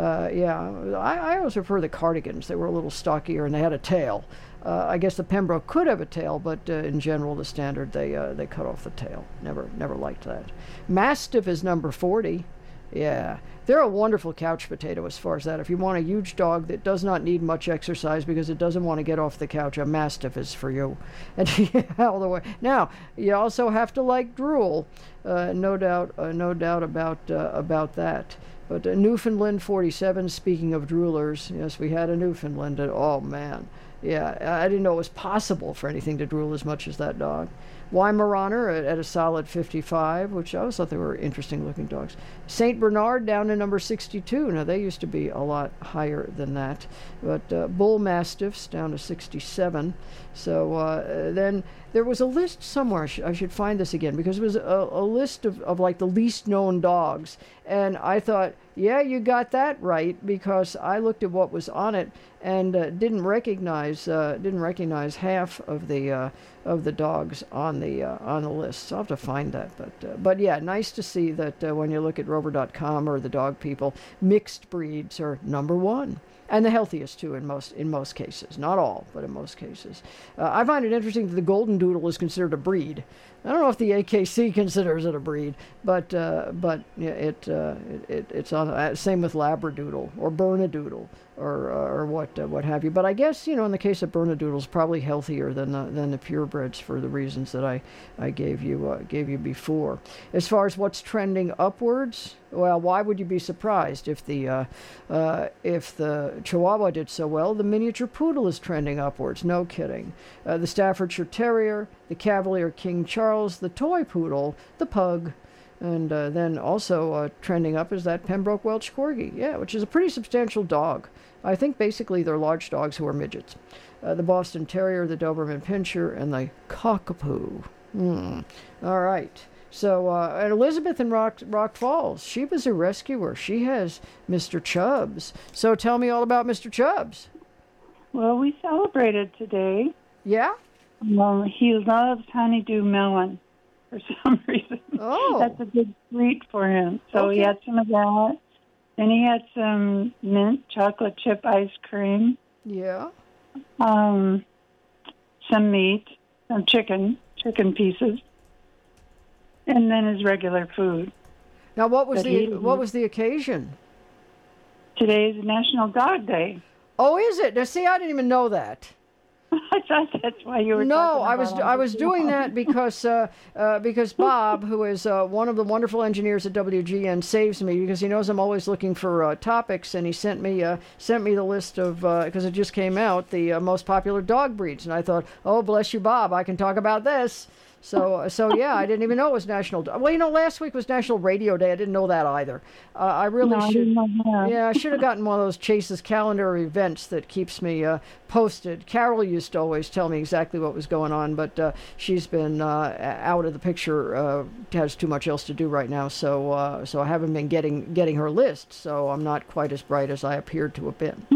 I always prefer the Cardigans. They were a little stockier and they had a tail. I guess the Pembroke could have a tail, but in general, the standard, they cut off the tail. Never liked that. Mastiff is number 40. Yeah, they're a wonderful couch potato as far as that. If you want a huge dog that does not need much exercise because it doesn't want to get off the couch, a Mastiff is for you. And all the way. Now, you also have to like drool. No doubt about that. But Newfoundland 47. Speaking of droolers, yes, we had a Newfoundland. Oh man. Yeah, I didn't know it was possible for anything to drool as much as that dog. Weimaraner at a solid 55, which I always thought they were interesting looking dogs. St. Bernard down to number 62. Now, they used to be a lot higher than that. But Bull Mastiffs down to 67. So then there was a list somewhere. I should find this again, because it was a list of like the least known dogs. And I thought, yeah, you got that right, because I looked at what was on it and didn't recognize half of the dogs on the list. So I'll have to find that. But yeah, nice to see that when you look at Rover.com or the Dog People, mixed breeds are number 1. And the healthiest too in most cases, not all, but in most cases. I find it interesting that the Golden Doodle is considered a breed. I don't know if the AKC considers it a breed, but yeah, it's on. Same with Labradoodle or Bernedoodle or what have you. But I guess in the case of Bernedoodles, probably healthier than the purebreds for the reasons that I gave you before. As far as what's trending upwards, well, why would you be surprised if the Chihuahua did so well? The miniature poodle is trending upwards. No kidding. The Staffordshire Terrier, the Cavalier King Charles, the toy poodle, the pug, and then also trending up is that Pembroke Welsh Corgi, yeah, which is a pretty substantial dog. I think basically they're large dogs who are midgets. The Boston Terrier, the Doberman Pinscher, and the Cockapoo. All right. So, and Elizabeth in Rock Falls, she was a rescuer. She has Mr. Chubbs. So tell me all about Mr. Chubbs. Well, we celebrated today. Yeah? Well, he loves honeydew melon for some reason. Oh. That's a good treat for him. So Okay. he had some of that. Then he had some mint chocolate chip ice cream. Yeah. some meat, some chicken pieces, and then his regular food. Now, what was the occasion? Today is National Dog Day. Oh, is it? Now, see, I didn't even know that. I thought that's why you were. No, I was doing that because Bob, who is one of the wonderful engineers at WGN, saves me because he knows I'm always looking for topics, and he sent me the list of because it just came out the most popular dog breeds, and I thought, oh, bless you, Bob, I can talk about this. So yeah, I didn't even know it was National. Well, last week was National Radio Day. I didn't know that either. I really should. Yeah, I should have gotten one of those Chase's calendar events that keeps me posted. Carol used to always tell me exactly what was going on, but she's been out of the picture. Has too much else to do right now, so I haven't been getting her list. So I'm not quite as bright as I appeared to have been.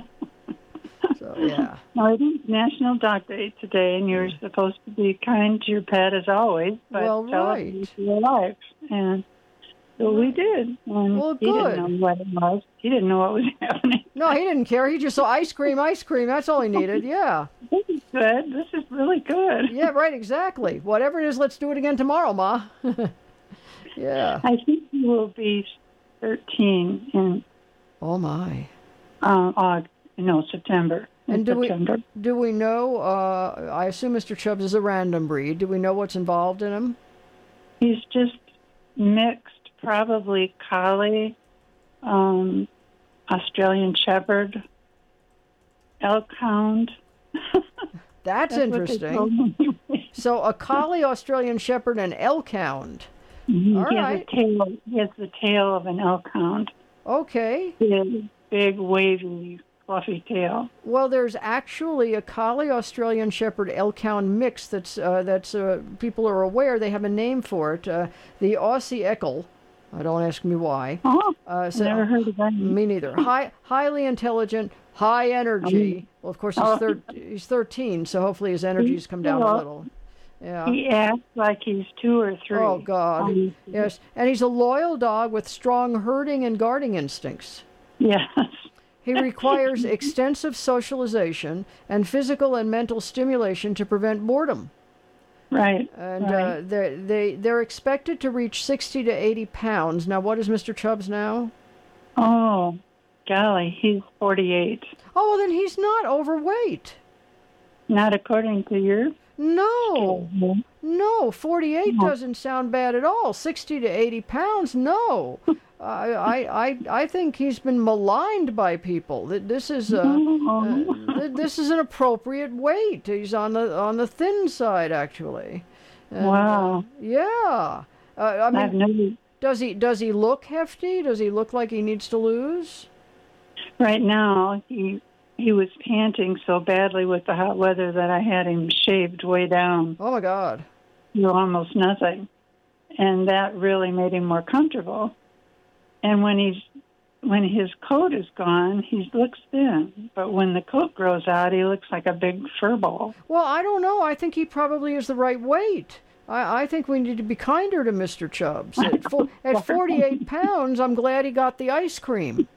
Yeah. No, it is National Dog Day today, and you're supposed to be kind to your pet as always, but tell it your life. And so we did. And he didn't know what it was. He didn't know what was happening. No, he didn't care. He just saw ice cream. That's all he needed. Yeah. This is good. This is really good. Yeah, right, exactly. Whatever it is, let's do it again tomorrow, Ma. Yeah. I think he will be 13 in... Oh, my. September. And do we know, I assume Mr. Chubbs is a random breed. Do we know what's involved in him? He's just mixed, probably collie, Australian Shepherd, elk hound. That's interesting. So a collie, Australian Shepherd, and elk hound. Mm-hmm. All right. He has the tail of an elk hound. Okay. Big wavy, fluffy tail. Well, there's actually a collie Australian Shepherd elk hound mix that's people are aware. They have a name for it. The Aussie Eckel. Don't ask me why. Oh, never heard of that. Me neither. Highly intelligent, high energy. Well, of course he's 13, so hopefully his energy's come down a little. Yeah. He acts like he's 2 or 3. Oh God. Yes, and he's a loyal dog with strong herding and guarding instincts. Yes. He requires extensive socialization and physical and mental stimulation to prevent boredom. Right. And they're expected to reach 60 to 80 pounds. Now, what is Mr. Chubbs now? Oh, golly, he's 48. Oh, well, then he's not overweight. Not according to your... No, 48 doesn't sound bad at all. 60 to 80 pounds, no. I think he's been maligned by people. This is this is an appropriate weight. He's on the thin side, actually. And, wow. Yeah. I mean, does he look hefty? Does he look like he needs to lose? Right now, he was panting so badly with the hot weather that I had him shaved way down. Oh my God. To almost nothing, and that really made him more comfortable. And when his coat is gone, he looks thin. But when the coat grows out, he looks like a big fur ball. Well, I don't know. I think he probably is the right weight. I think we need to be kinder to Mr. Chubbs. At 48 pounds, I'm glad he got the ice cream.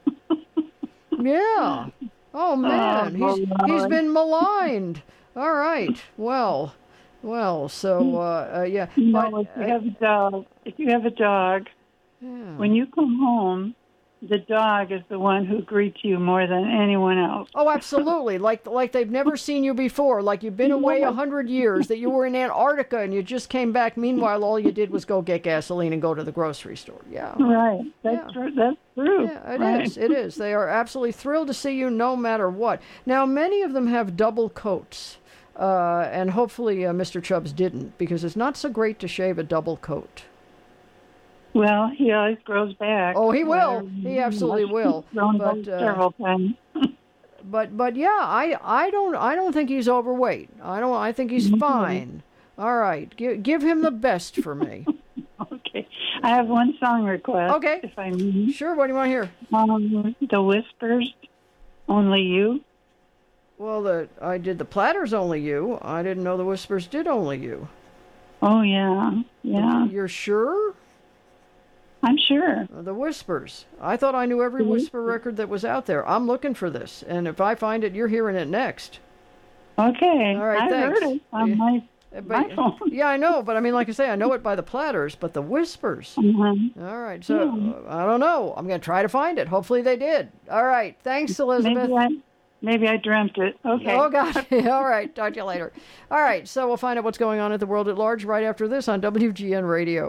Yeah. Oh, man. He's been maligned. All right. Well, so, yeah. If you have a dog, when you come home, the dog is the one who greets you more than anyone else. Oh, absolutely. Like they've never seen you before. Like you've been away 100 years, that you were in Antarctica and you just came back. Meanwhile, all you did was go get gasoline and go to the grocery store. Yeah. Right. That's true. Yeah, it is. They are absolutely thrilled to see you no matter what. Now, many of them have double coats. And hopefully Mr. Chubbs didn't, because it's not so great to shave a double coat. Well, he always grows back. Oh, he will. He absolutely will. But several times. but yeah, I don't think he's overweight. I think he's fine. All right, give him the best for me. Okay, I have one song request. Okay, if I may. Sure. What do you want to hear? The Whispers, "Only You." Well, I did the Platters, "Only You." I didn't know the Whispers did "Only You." Oh yeah. You're sure? I'm sure. The Whispers. I thought I knew every Whisper record that was out there. I'm looking for this, and if I find it, you're hearing it next. Okay. All right, I thanks. heard it on my phone. Yeah, I know, but I mean, like I say, I know it by the Platters, but the Whispers. Mm-hmm. All right, so I don't know. I'm going to try to find it. Hopefully they did. All right, thanks, Elizabeth. Maybe I dreamt it. Okay. Oh, God. All right, talk to you later. All right, so we'll find out what's going on in the world at large right after this on WGN Radio.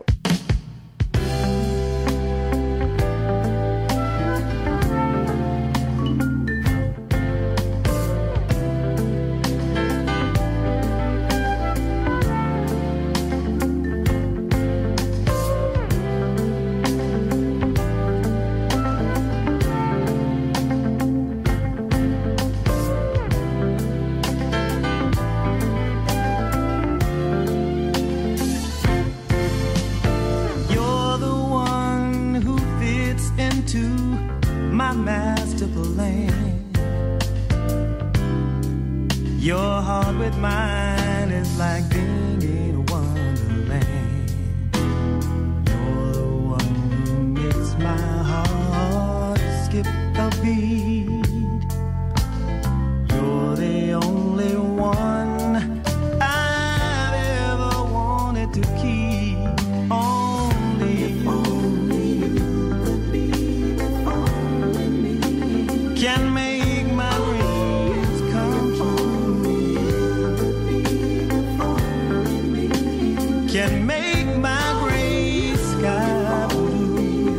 Your heart with mine is like being in a wonderland. You're the one who makes my heart skip a beat. You're the only one I've ever wanted to keep. Only you can make my dreams come true. Can make my gray sky blue.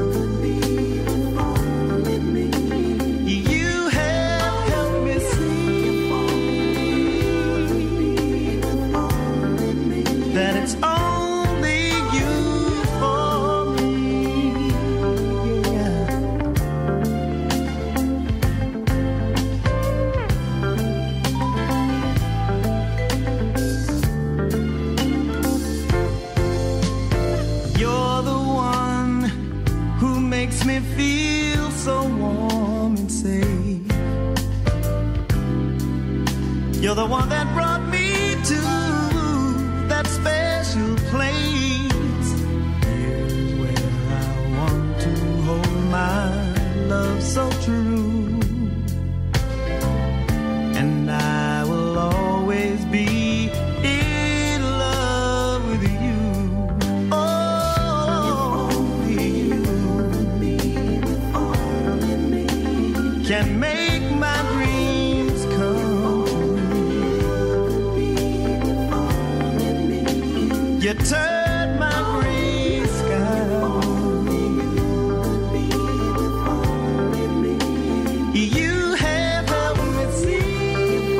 You have helped me see that it's only you for me. Yeah. You're the one who makes me feel so warm and safe. You're the one that brought me to that special place. Here's where I want to hold my love so true. And I will always be in love with you. Only you can make my dreams come true. You turn my gray sky blue. You have helped me see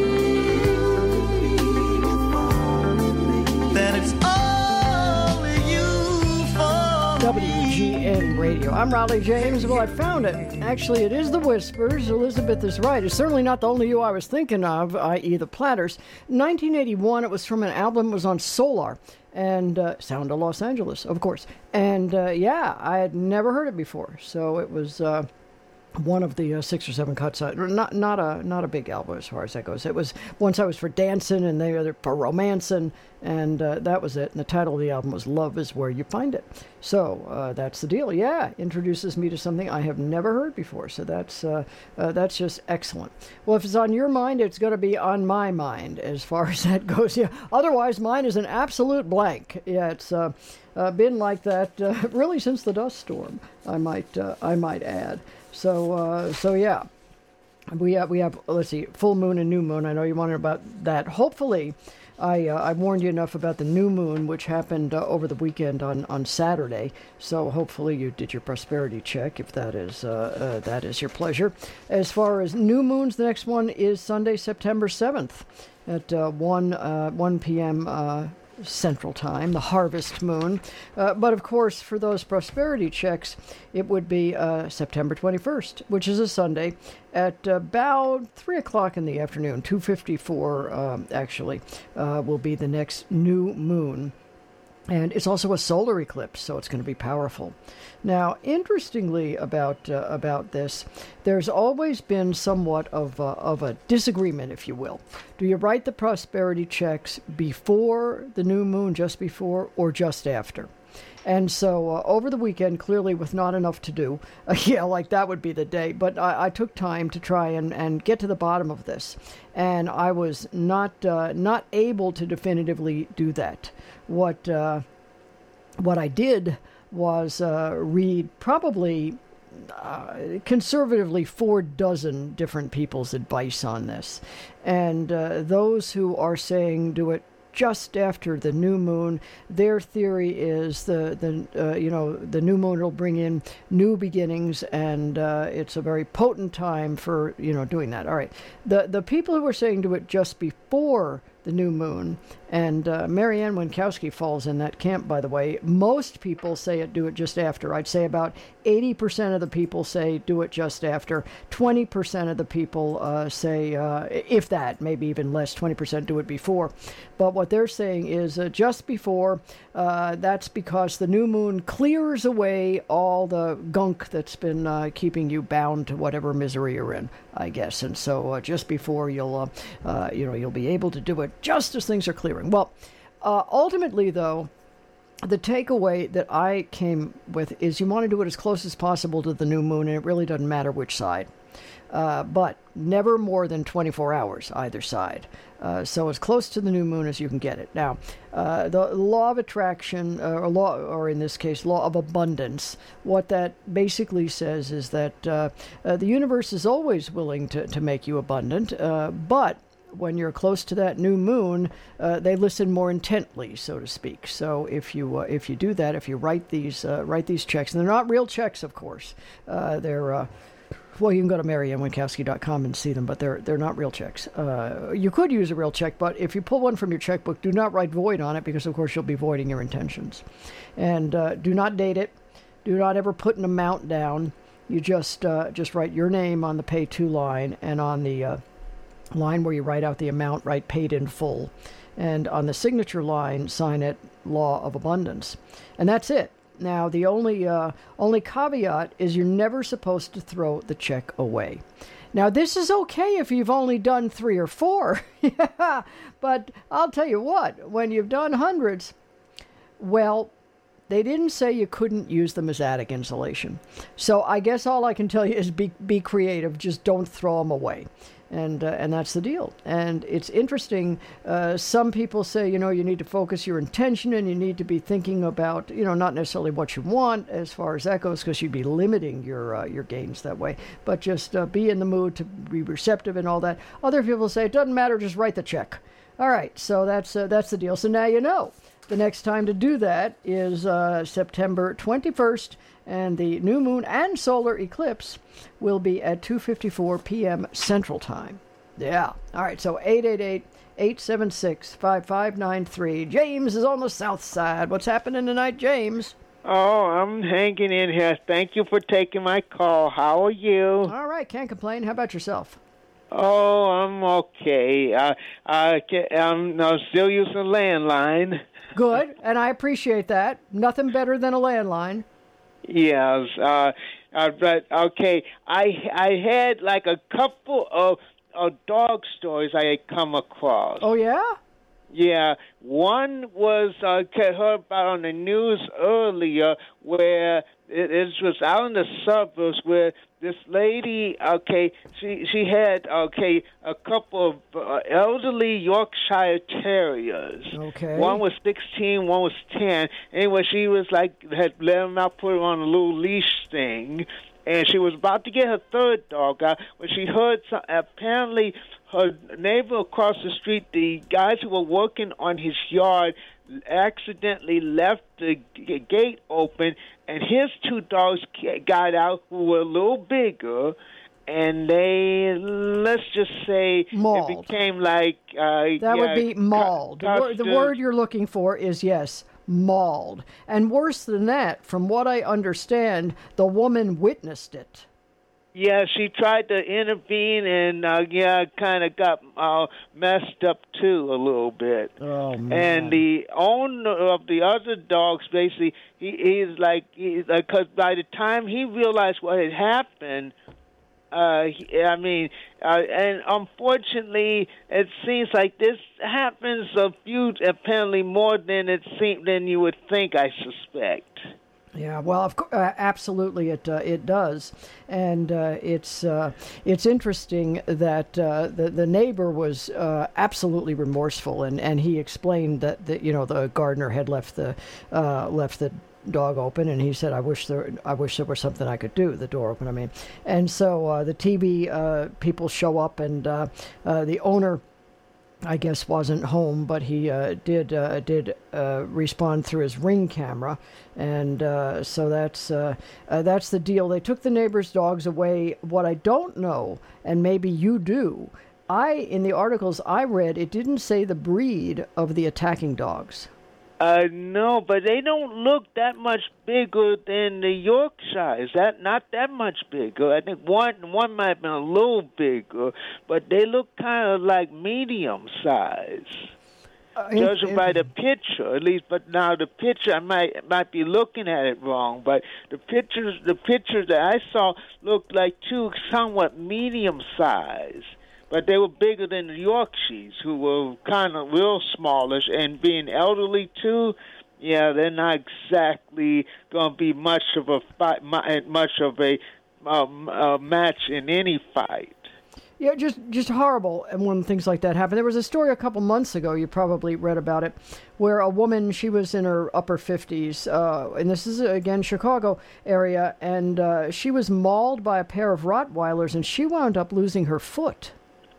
that it's only you for WGN Radio. I'm Raleigh James. Well, I found it. Actually, it is the Whispers. Elizabeth is right. It's certainly not the only you I was thinking of, i.e. the Platters. 1981, it was from an album. It was on Solar and Sound of Los Angeles, of course. And yeah, I had never heard it before. So it was one of the 6 or 7 cuts. Not a big album as far as that goes. It was once I was for dancing and the other for romancing, and that was it. And the title of the album was "Love Is Where You Find It." So that's the deal. Yeah, introduces me to something I have never heard before. So that's just excellent. Well, if it's on your mind, it's going to be on my mind as far as that goes. Yeah. Otherwise, mine is an absolute blank. Yeah, it's been like that really since the dust storm. I might add. So yeah, we have let's see, full moon and new moon. I know you wanted about that. Hopefully, I warned you enough about the new moon, which happened over the weekend on Saturday. So hopefully you did your prosperity check, if that is your pleasure. As far as new moons, the next one is Sunday, September 7th at 1 p.m. Central Time, the harvest moon. But of course, for those prosperity checks, it would be September 21st, which is a Sunday, at about 3 o'clock in the afternoon, 2:54 actually, will be the next new moon. And it's also a solar eclipse, so it's going to be powerful. Now, interestingly about this, there's always been somewhat of a disagreement, if you will. Do you write the prosperity checks before the new moon, just before, or just after? And so over the weekend, clearly with not enough to do, like that would be the day. But I took time to try and get to the bottom of this. And I was not able to definitively do that. What I did was read probably conservatively 4 dozen different people's advice on this. And those who are saying do it just after the new moon, their theory is the new moon will bring in new beginnings, and it's a very potent time for doing that. All right, the people who are saying do it just before the new moon, and Marianne Winkowski falls in that camp, by the way. Most people say do it just after. I'd say about 80% of the people say do it just after. 20% of the people say, if that, maybe even less, 20% do it before. But what they're saying is just before. That's because the new moon clears away all the gunk that's been keeping you bound to whatever misery you're in, I guess. And so just before you'll be able to do it just as things are clearing. Well, ultimately, though, the takeaway that I came with is you want to do it as close as possible to the new moon, and it really doesn't matter which side. But never more than 24 hours either side. So as close to the new moon as you can get it. Now, the law of attraction, or in this case, law of abundance, what that basically says is that the universe is always willing to make you abundant, but when you're close to that new moon, they listen more intently, so to speak. So if you do that, if you write these checks, and they're not real checks, of course, they're well, you can go to MarianneWinkowski.com and see them, but they're not real checks. You could use a real check, but if you pull one from your checkbook, do not write void on it, because of course you'll be voiding your intentions. And do not date it. Do not ever put an amount down. You just write your name on the pay to line, and on the line where you write out the amount, write paid in full. And on the signature line, sign it law of abundance. And that's it. Now, the only caveat is you're never supposed to throw the check away. Now, this is okay if you've only done 3 or 4. Yeah, but I'll tell you what, when you've done hundreds, well, they didn't say you couldn't use them as attic insulation. So I guess all I can tell you is be creative. Just don't throw them away. And that's the deal. And it's interesting. Some people say, you need to focus your intention, and you need to be thinking about, not necessarily what you want as far as that goes, because you'd be limiting your gains that way. But just be in the mood to be receptive and all that. Other people say it doesn't matter, just write the check. All right, so that's the deal. So now you know. The next time to do that is September 21st, and the new moon and solar eclipse will be at 2:54 p.m. Central Time. Yeah. All right, so 888-876-5593. James is on the south side. What's happening tonight, James? Oh, I'm hanging in here. Thank you for taking my call. How are you? All right, can't complain. How about yourself? Oh, I'm okay. I'm still using a landline. Good, and I appreciate that. Nothing better than a landline. Yes, but okay. I had like a couple of dog stories I had come across. Oh yeah? Yeah, one was heard about on the news earlier, where it was out in the suburbs where this lady, she had a couple of elderly Yorkshire Terriers. Okay. One was 16, one was 10. Anyway, she was had let them out, put her on a little leash thing, and she was about to get her third dog out when she heard apparently her neighbor across the street, the guys who were working on his yard, accidentally left the gate open, and his 2 dogs got out, who were a little bigger, and they, let's just say, mauled. It became like... that would be mauled. The word you're looking for is, yes, mauled. And worse than that, from what I understand, the woman witnessed it. Yeah, she tried to intervene and, kind of got messed up, too, a little bit. Oh, man. And the owner of the other dogs, basically, he's like, because by the time he realized what had happened, and unfortunately, it seems like this happens apparently more than you would think. I suspect. Yeah, well, absolutely, it does, and it's interesting that the neighbor was absolutely remorseful, and he explained that the gardener had left the dog open, and he said, I wish there was something I could do, the door open, I mean. And so the TV people show up, and the owner, I guess, wasn't home, but he did respond through his Ring camera, and so that's the deal. They took the neighbor's dogs away. What I don't know, and maybe you do, in the articles I read, it didn't say the breed of the attacking dogs. No, but they don't look that much bigger than the Yorkshires. Not that much bigger. I think one might have been a little bigger, but they look kind of like medium size. Judging by the picture, at least. But now the picture, I might be looking at it wrong. But the pictures that I saw looked like two somewhat medium size. But they were bigger than the Yorkshies, who were kind of real smallish, and being elderly too. Yeah, they're not exactly going to be much of a match in any fight. Yeah, just horrible. And when things like that happen, there was a story a couple months ago. You probably read about it, where a woman, she was in her upper 50s, and this is again Chicago area, and she was mauled by a pair of Rottweilers, and she wound up losing her foot.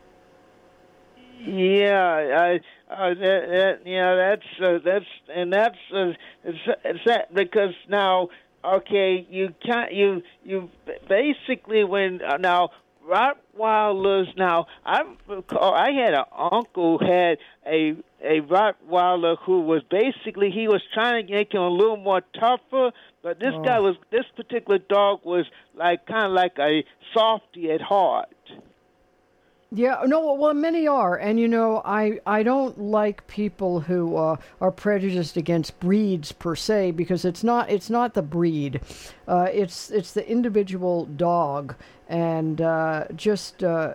Yeah, that's because now, okay, you basically when now Rottweilers. Now I had an uncle who had a Rottweiler who was basically, he was trying to make him a little more tougher, but this particular dog was kind of like a softie at heart. Yeah, no, well, many are, and I don't like people who are prejudiced against breeds per se, because it's not the breed, it's the individual dog, and just a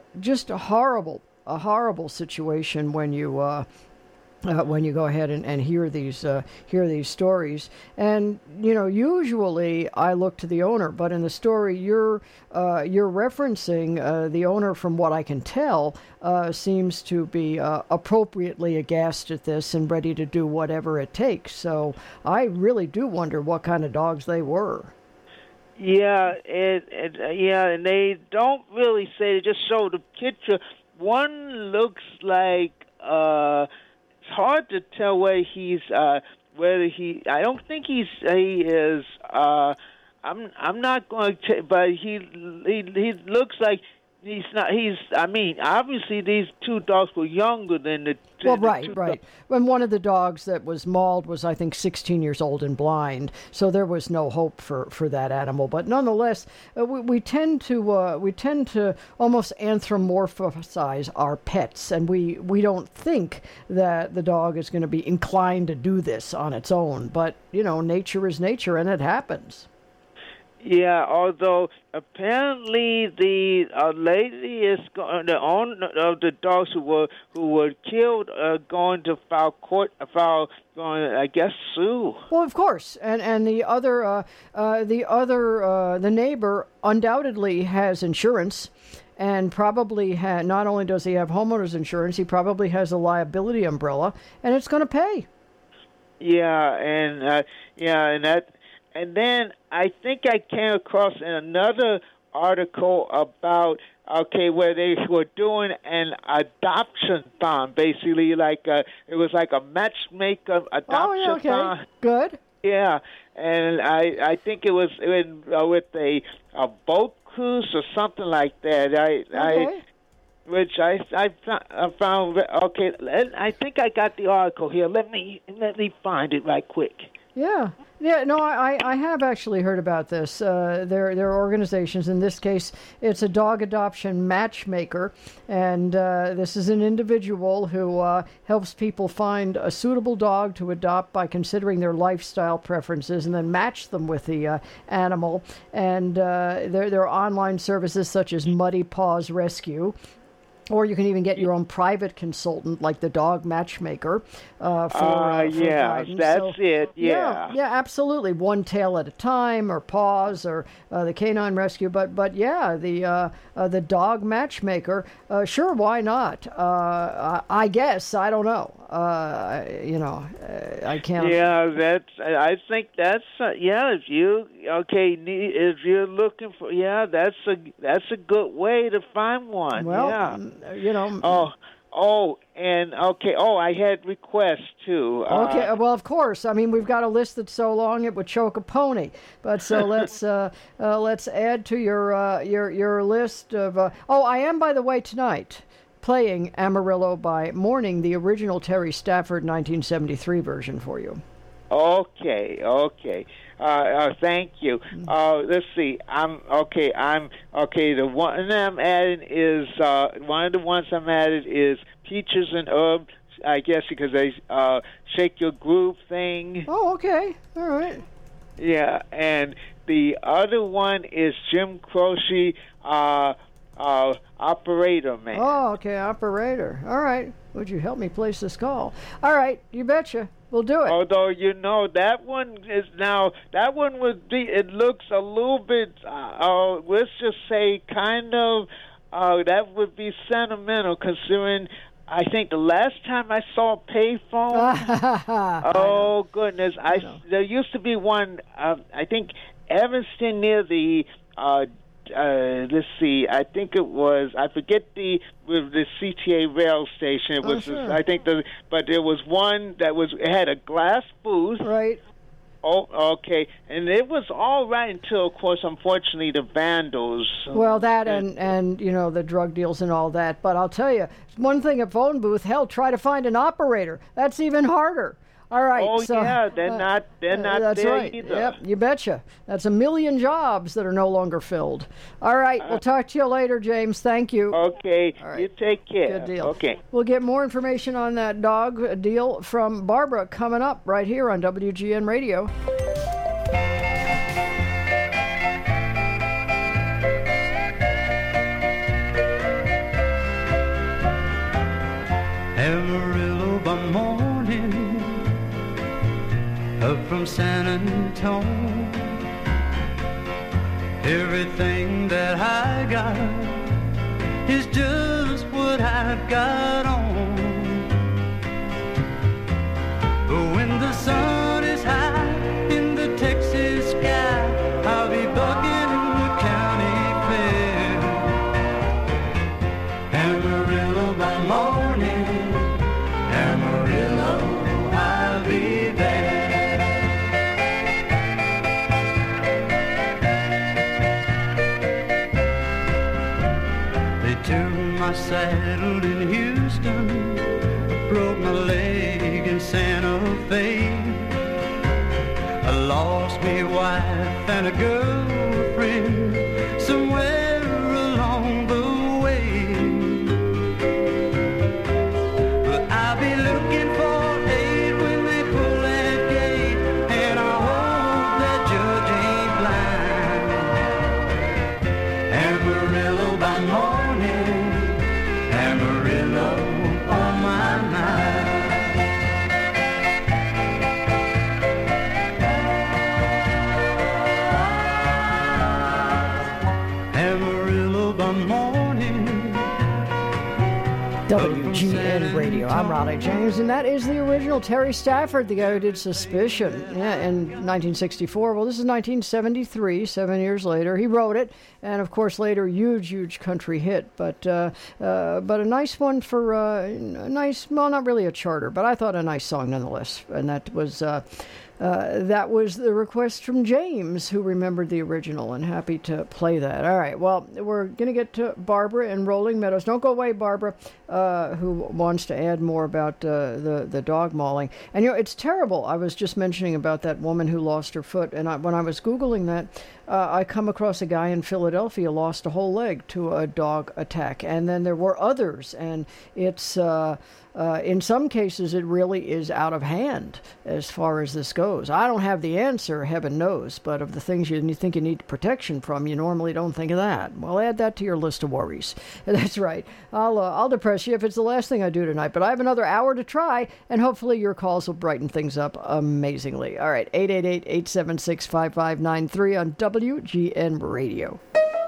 horrible situation when you go ahead and hear these stories. And usually I look to the owner, but in the story you're referencing, the owner, from what I can tell, seems to be appropriately aghast at this and ready to do whatever it takes. So I really do wonder what kind of dogs they were. Yeah, and they don't really say. They just show the picture. One looks like it's hard to tell whether he. I don't think he is. I'm not going to. But he looks like he's not. Obviously these two dogs were younger than the. Well, right. And one of the dogs that was mauled was, I think, 16 years old and blind, so there was no hope for that animal. But nonetheless, we tend to almost anthropomorphize our pets, and we don't think that the dog is going to be inclined to do this on its own. But nature is nature, and it happens. Yeah, although apparently the lady is the owner of the dogs who were killed going to sue. Well, of course, and the neighbor undoubtedly has insurance, and probably not only does he have homeowners insurance, he probably has a liability umbrella, and it's going to pay. Yeah, and that. And then I think I came across another article about, where they were doing an adoption-thon, basically it was like a matchmaker adoption-thon. Okay. Good. Yeah, and I think it was with a boat cruise or something like that. Which I found. Okay, I think I got the article here. Let me find it right quick. Yeah. Yeah, no, I have actually heard about this. There are organizations. In this case, it's a dog adoption matchmaker, and this is an individual who helps people find a suitable dog to adopt by considering their lifestyle preferences and then match them with the animal. And there are online services such as Muddy Paws Rescue. Or you can even get your own private consultant, like the dog matchmaker, for guidance. That's it. Yeah, absolutely. One tail at a time, or Paws, or the Canine Rescue. But yeah, the dog matchmaker. Sure, why not? I guess I don't know. I can't. Yeah, I think that's If you're looking for that's a good way to find one. Well, I had requests too. Okay, well, of course. I mean, we've got a list that's so long it would choke a pony. But so let's add to your list of. I am, by the way, tonight playing Amarillo by Morning, the original Terry Stafford 1973 version for you. Okay. Thank you. Let's see. The one I'm adding is one of the ones I'm added is Peaches and Herb. I guess because they Shake Your Groove thing. Oh, okay. All right. Yeah, and the other one is Jim Croce, Operator Man. Oh, okay, Operator. All right. Would you help me place this call? All right, you betcha. We'll do it. Although, that one would be, it looks a little bit, let's just say kind of, that would be sentimental considering I think the last time I saw a payphone, oh goodness, there used to be one, I think Evanston near the, let's see, I think it was, I forget the CTA rail station. It was, sure. I think but there was one that it had a glass booth. Right. Oh, okay. And it was all right until, of course, unfortunately, the vandals. Well, that and the drug deals and all that. But I'll tell you, one thing a phone booth, hell, try to find an operator. That's even harder. All right. Oh, yeah, they're not that's there right. either. Yep, you betcha. That's 1 million jobs that are no longer filled. All right, we'll talk to you later, James. Thank you. Okay, right. You take care. Good deal. Okay. We'll get more information on that dog deal from Barbara coming up right here on WGN Radio. Amarillo by morning, up from San Antonio. Everything that I got is just what I've got on. But when the sun is high in the Texas sky, I'll be bucking in the county fair. Amarillo by morning, Amarillo, I'll be there. My saddle in Houston, I broke my leg in Santa Fe. I lost me wife and a girlfriend somewhere along the way. But I'll be looking for aid when they pull that gate, and I hope that judge ain't blind. Amarillo by morning, Amarillo on my mind. Amarillo by morning. WGN Radio. I'm Raleigh James, and that is the original Terry Stafford, the guy who did Suspicion in 1964. Well, this is 1973, 7 years later. He wrote it, and of course later, huge country hit. But a nice one for a nice, well, not really a charter, but I thought a nice song nonetheless. And that was That was the request from James, who remembered the original, and happy to play that. All right, well, we're going to get to Barbara in Rolling Meadows. Don't go away, Barbara, who wants to add more about the dog mauling. And, it's terrible. I was just mentioning about that woman who lost her foot, and when I was Googling that, I come across a guy in Philadelphia lost a whole leg to a dog attack. And then there were others, and it's... in some cases, it really is out of hand as far as this goes. I don't have the answer, heaven knows, but of the things you think you need protection from, you normally don't think of that. Well, add that to your list of worries. That's right. I'll depress you if it's the last thing I do tonight, but I have another hour to try, and hopefully your calls will brighten things up amazingly. All right, 888-876-5593 on WGN Radio.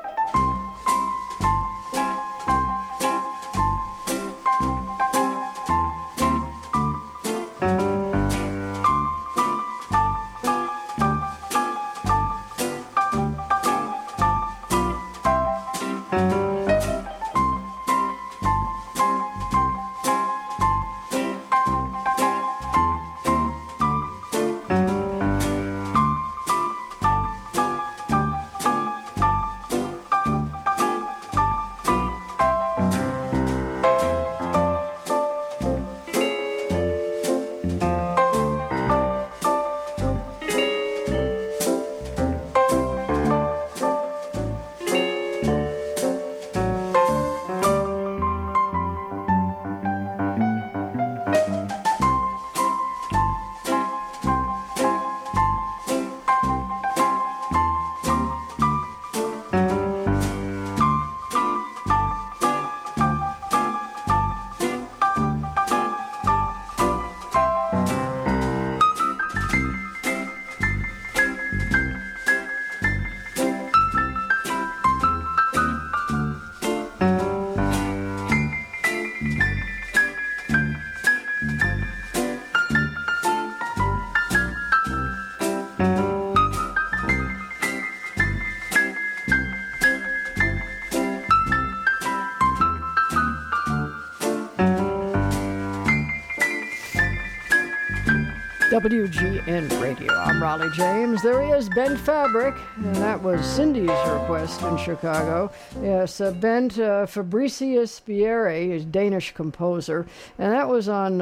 WGN Radio. I'm Raleigh James. There he is, Bent Fabric, and that was Cindy's request in Chicago. Yes, Bent Fabricius Bierre, a Danish composer, and that was on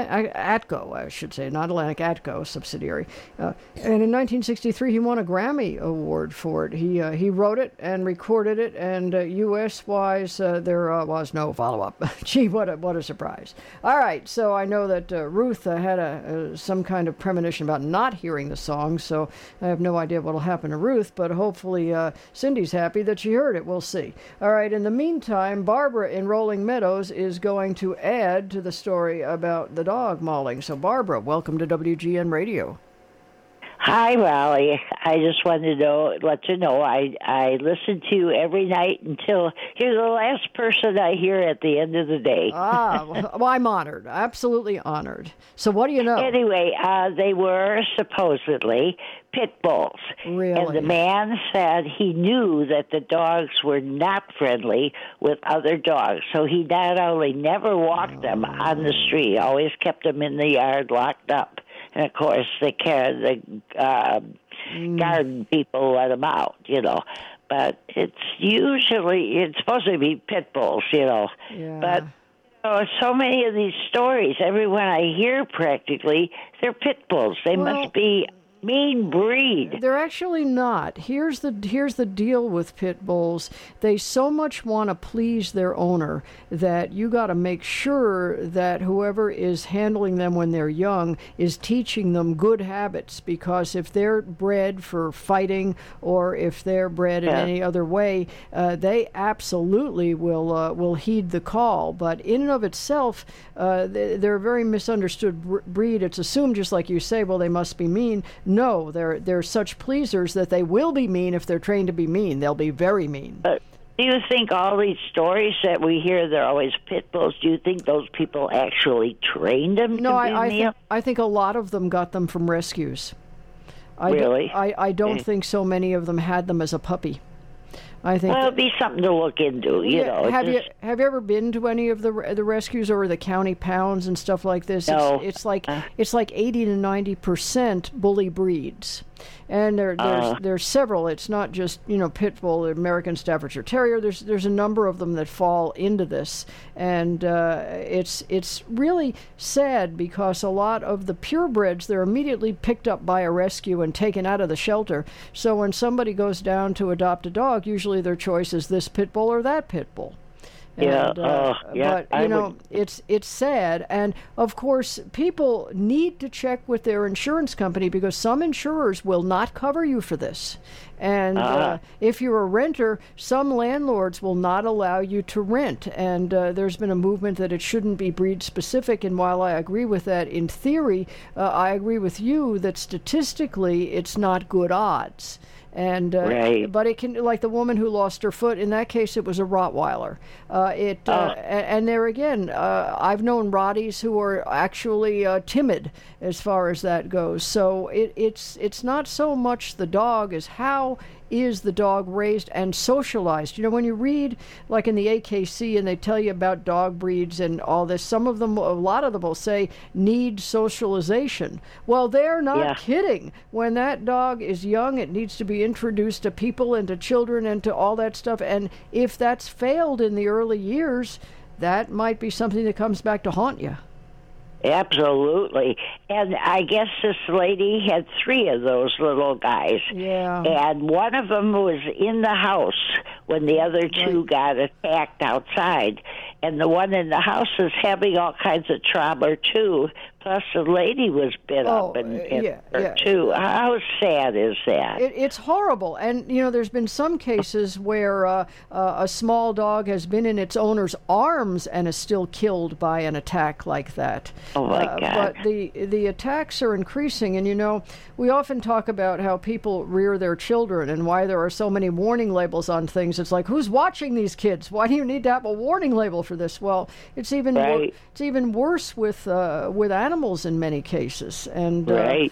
Atco, I should say, not Atlantic, Atco subsidiary. And in 1963, he won a Grammy Award for it. He wrote it and recorded it, and U.S.-wise, there was no follow-up. Gee, what a surprise. All right, so I know that Ruth had some kind of premonition about not hearing the song, so I have no idea what will happen to Ruth, but hopefully Cindy's happy that she heard it. We'll see. All right, in the meantime, Barbara in Rolling Meadows is going to add to the story about the dog mauling. So Barbara, welcome to WGN Radio. Hi, Raleigh. I just wanted to let you know I listen to you every night until you're the last person I hear at the end of the day. Well, I'm honored. Absolutely honored. So what do you know? Anyway, they were supposedly pit bulls. Really? And the man said he knew that the dogs were not friendly with other dogs. So he not only never walked them on the street, always kept them in the yard locked up. And, of course, the garden people let them out, But it's supposed to be pit bulls, Yeah. But so many of these stories, everyone I hear practically, they're pit bulls. They must be mean breed. They're actually not. Here's the deal with pit bulls. They so much want to please their owner that you got to make sure that whoever is handling them when they're young is teaching them good habits, because if they're bred for fighting or if they're bred in any other way, they absolutely will heed the call. But in and of itself, they're a very misunderstood breed. It's assumed, just like you say, well, they must be mean. No, they're such pleasers that they will be mean if they're trained to be mean. They'll be very mean. But do you think all these stories that we hear, they're always pit bulls, do you think those people actually trained them to be mean? I think a lot of them got them from rescues. Really? I don't think so many of them had them as a puppy. I think. Well, it'd be something to look into, you know. Have you ever been to any of the rescues or the county pounds and stuff like this? No. It's like 80 to 90% bully breeds. And there's several. It's not just pit bull, American Staffordshire Terrier. There's a number of them that fall into this, and it's really sad because a lot of the purebreds, they're immediately picked up by a rescue and taken out of the shelter. So when somebody goes down to adopt a dog, usually their choice is this pit bull or that pit bull. And, but it's sad, and of course people need to check with their insurance company because some insurers will not cover you for this. And if you're a renter, some landlords will not allow you to rent. And there's been a movement that it shouldn't be breed specific. And while I agree with that in theory, I agree with you that statistically it's not good odds. And but it can, like the woman who lost her foot, in that case it was a Rottweiler. And there again, I've known Rotties who are actually timid as far as that goes. So it's not so much the dog as how is the dog raised and socialized. When you read like in the AKC and they tell you about dog breeds and all this, a lot of them will say need socialization. Well, they're not kidding. When that dog is young, it needs to be introduced to people and to children and to all that stuff. And if that's failed in the early years, that might be something that comes back to haunt you. Absolutely. And I guess this lady had 3 of those little guys. Yeah. And one of them was in the house when the other 2 got attacked outside. And the one in the house is having all kinds of trauma, too. Plus, the lady was bit up and hurt, too. How sad is that? It's horrible. And, there's been some cases where a small dog has been in its owner's arms and is still killed by an attack like that. Oh, my God. But the attacks are increasing. And, we often talk about how people rear their children and why there are so many warning labels on things. It's like, who's watching these kids? Why do you need to have a warning label for this? Well, it's even worse with animals in many cases, and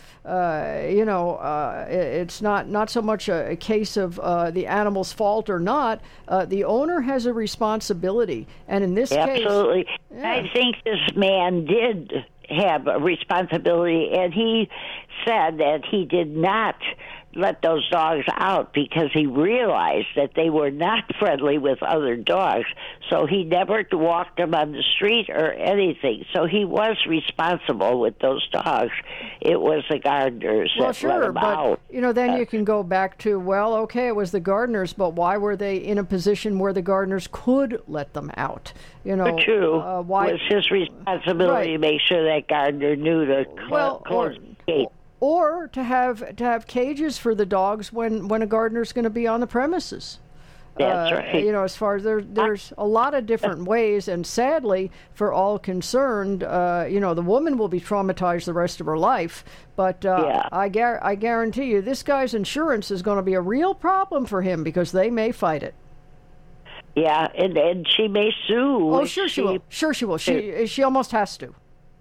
it's not so much a case of the animal's fault or not. The owner has a responsibility, and in this case, absolutely, I think this man did have a responsibility, and he said that he did not let those dogs out because he realized that they were not friendly with other dogs. So he never walked them on the street or anything. So he was responsible with those dogs. It was the gardeners that let them out. Then you can go back to, it was the gardeners, but why were they in a position where the gardeners could let them out? True. Why was his responsibility to make sure that gardener knew to close the gate? Or to have cages for the dogs when a gardener's going to be on the premises. That's right. As far as there's a lot of different ways, and sadly, for all concerned, the woman will be traumatized the rest of her life. But I guarantee you, this guy's insurance is going to be a real problem for him because they may fight it. Yeah, and she may sue. Oh, sure she will. Sure she will. She almost has to.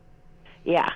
Yeah.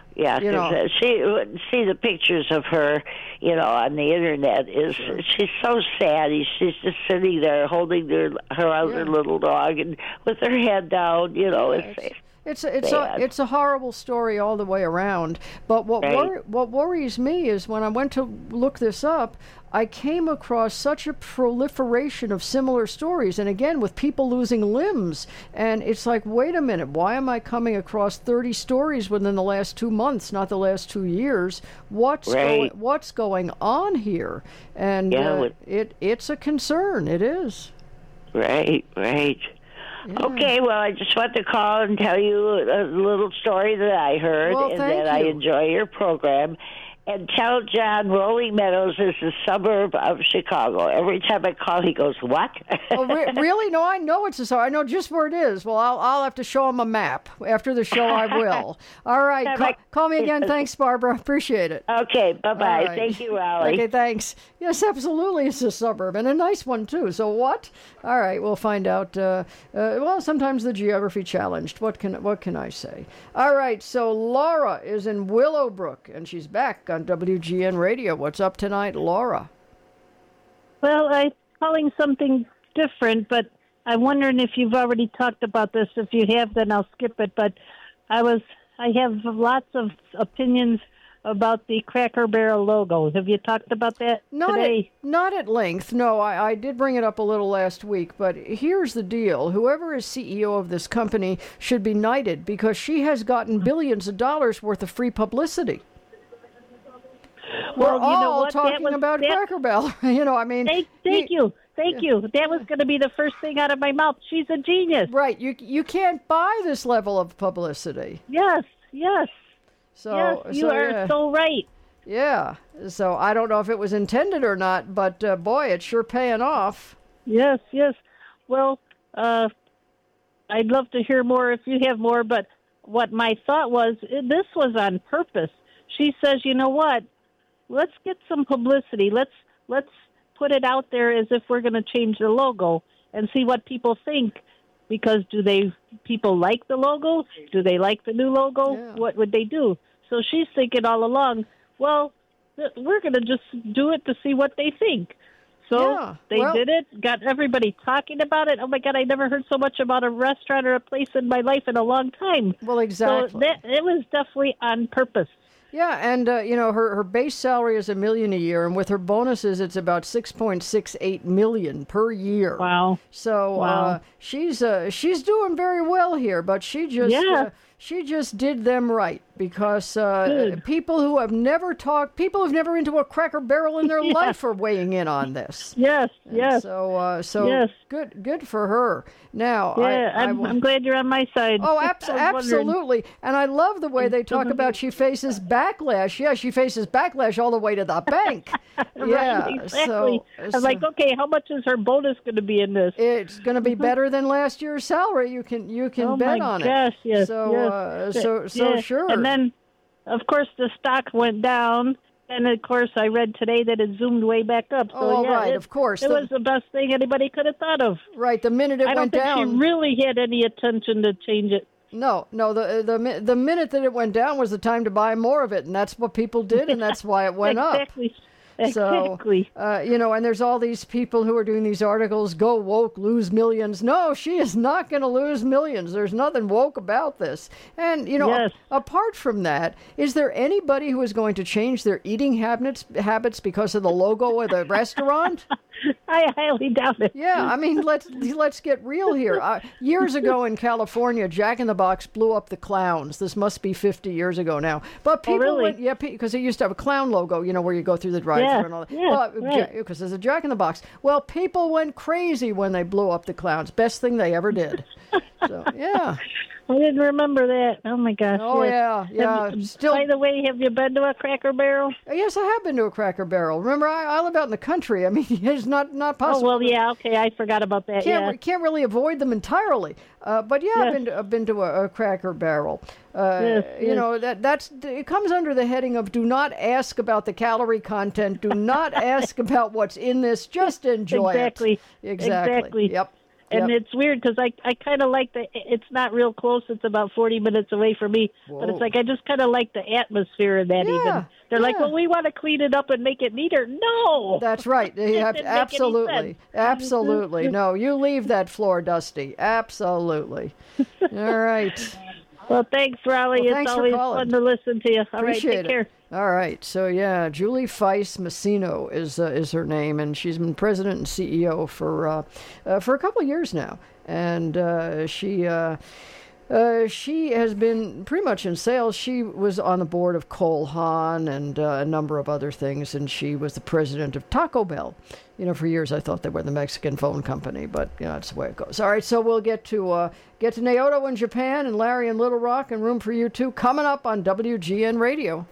She see the pictures of her, on the internet. She's so sad. She's just sitting there holding her other little dog and with her head down. It's a horrible story all the way around. But what worries me is when I went to look this up, I came across such a proliferation of similar stories, and again with people losing limbs. And it's like, wait a minute, why am I coming across 30 stories within the last 2 months, not the last 2 years? What's going on here? And it's a concern. It is. Right. Yeah. Okay, well, I just want to call and tell you a little story that I heard, and that I enjoy your program. And tell John Rolling Meadows is a suburb of Chicago. Every time I call, he goes, "What?" Oh, really? No, I know it's a suburb. I know just where it is. Well, I'll have to show him a map after the show. I will. All right, call me again. Thanks, Barbara. Appreciate it. Okay, bye-bye. Right. Thank you, Raleigh. Okay, thanks. Yes, absolutely, it's a suburb, and a nice one, too. So what? All right, we'll find out. Well, sometimes the geography challenged. What can I say? All right, so Laura is in Willowbrook, and she's back on WGN Radio. What's up tonight, Laura? Well, I calling something different, but I'm wondering if you've already talked about this. If you have, then I'll skip it. But I have lots of opinions about the Cracker Barrel logo. Have you talked about that today? Not at length. No, I did bring it up a little last week, but here's the deal. Whoever is CEO of this company should be knighted because she has gotten billions of dollars worth of free publicity. Well, We're you know all what? talking about Cracker Barrel. I mean... Thank you. That was going to be the first thing out of my mouth. She's a genius. Right. You can't buy this level of publicity. Yes. So yes, you are so right. Yeah. So I don't know if it was intended or not, but boy, it's sure paying off. Yes. Well, I'd love to hear more if you have more, but what my thought was, this was on purpose. She says, you know what? Let's get some publicity. Let's put it out there as if we're going to change the logo and see what people think. Because people like the logo? Do they like the new logo? Yeah. What would they do? So she's thinking all along, well, we're going to just do it to see what they think. So they did it, got everybody talking about it. Oh, my God, I never heard so much about a restaurant or a place in my life in a long time. Well, exactly. So it was definitely on purpose. Yeah, and, her base salary is $1 million a year, and with her bonuses, it's about $6.68 million per year. Wow. So she's doing very well here, but she just did them right because people who've never been to a Cracker Barrel in their life are weighing in on this. Yes. So good for her. Now, I'm glad you're on my side. Oh, absolutely. And I love the way they talk about she faces backlash. Yeah, she faces backlash all the way to the bank. Right, exactly. I'm like, okay, how much is her bonus going to be in this? It's going to be better than last year's salary. You can bet on it. Yes, yes. So sure. And then, of course, the stock went down. And, of course, I read today that it zoomed way back up. So, right, of course. It was the best thing anybody could have thought of. Right, the minute it went down. I don't think she really had any attention to change it. No, the minute that it went down was the time to buy more of it, and that's what people did, and that's why it went up. Exactly. So, and there's all these people who are doing these articles, go woke, lose millions. No, she is not going to lose millions. There's nothing woke about this. And, apart from that, is there anybody who is going to change their eating habits because of the logo of the restaurant? I highly doubt it. Yeah, I mean, let's get real here. Years ago in California, Jack in the Box blew up the clowns. This must be 50 years ago now. But people went, because it used to have a clown logo, where you go through the drive-thru and all that. Yeah, because there's a Jack in the Box. Well, people went crazy when they blew up the clowns. Best thing they ever did. So, yeah. I didn't remember that. Oh, my gosh. Oh, yeah. By the way, have you been to a Cracker Barrel? Yes, I have been to a Cracker Barrel. Remember, I live out in the country. I mean, it's not possible. Oh, well, yeah, okay. I forgot about that. Can't really avoid them entirely. But, I've been to a Cracker Barrel. It comes under the heading of do not ask about the calorie content. Do not ask about what's in this. Just enjoy it. Exactly. Yep. And it's weird because I kind of like it's not real close. It's about 40 minutes away from me. Whoa. But it's like I just kind of like the atmosphere of that even. They're like, well, we want to clean it up and make it neater. No! That's right. You have to, absolutely. No, you leave that floor dusty. Absolutely. All right. Well, thanks, Raleigh. It's always fun to listen to you. All right, take care. All right. So, Julie Feiss Massino is her name, and she's been president and CEO for a couple of years now. And she has been pretty much in sales. She was on the board of Cole Haan and a number of other things, and she was the president of Taco Bell. For years I thought they were the Mexican phone company, but that's the way it goes. All right, so we'll get to Naoto in Japan and Larry in Little Rock and Room for You Too coming up on WGN Radio.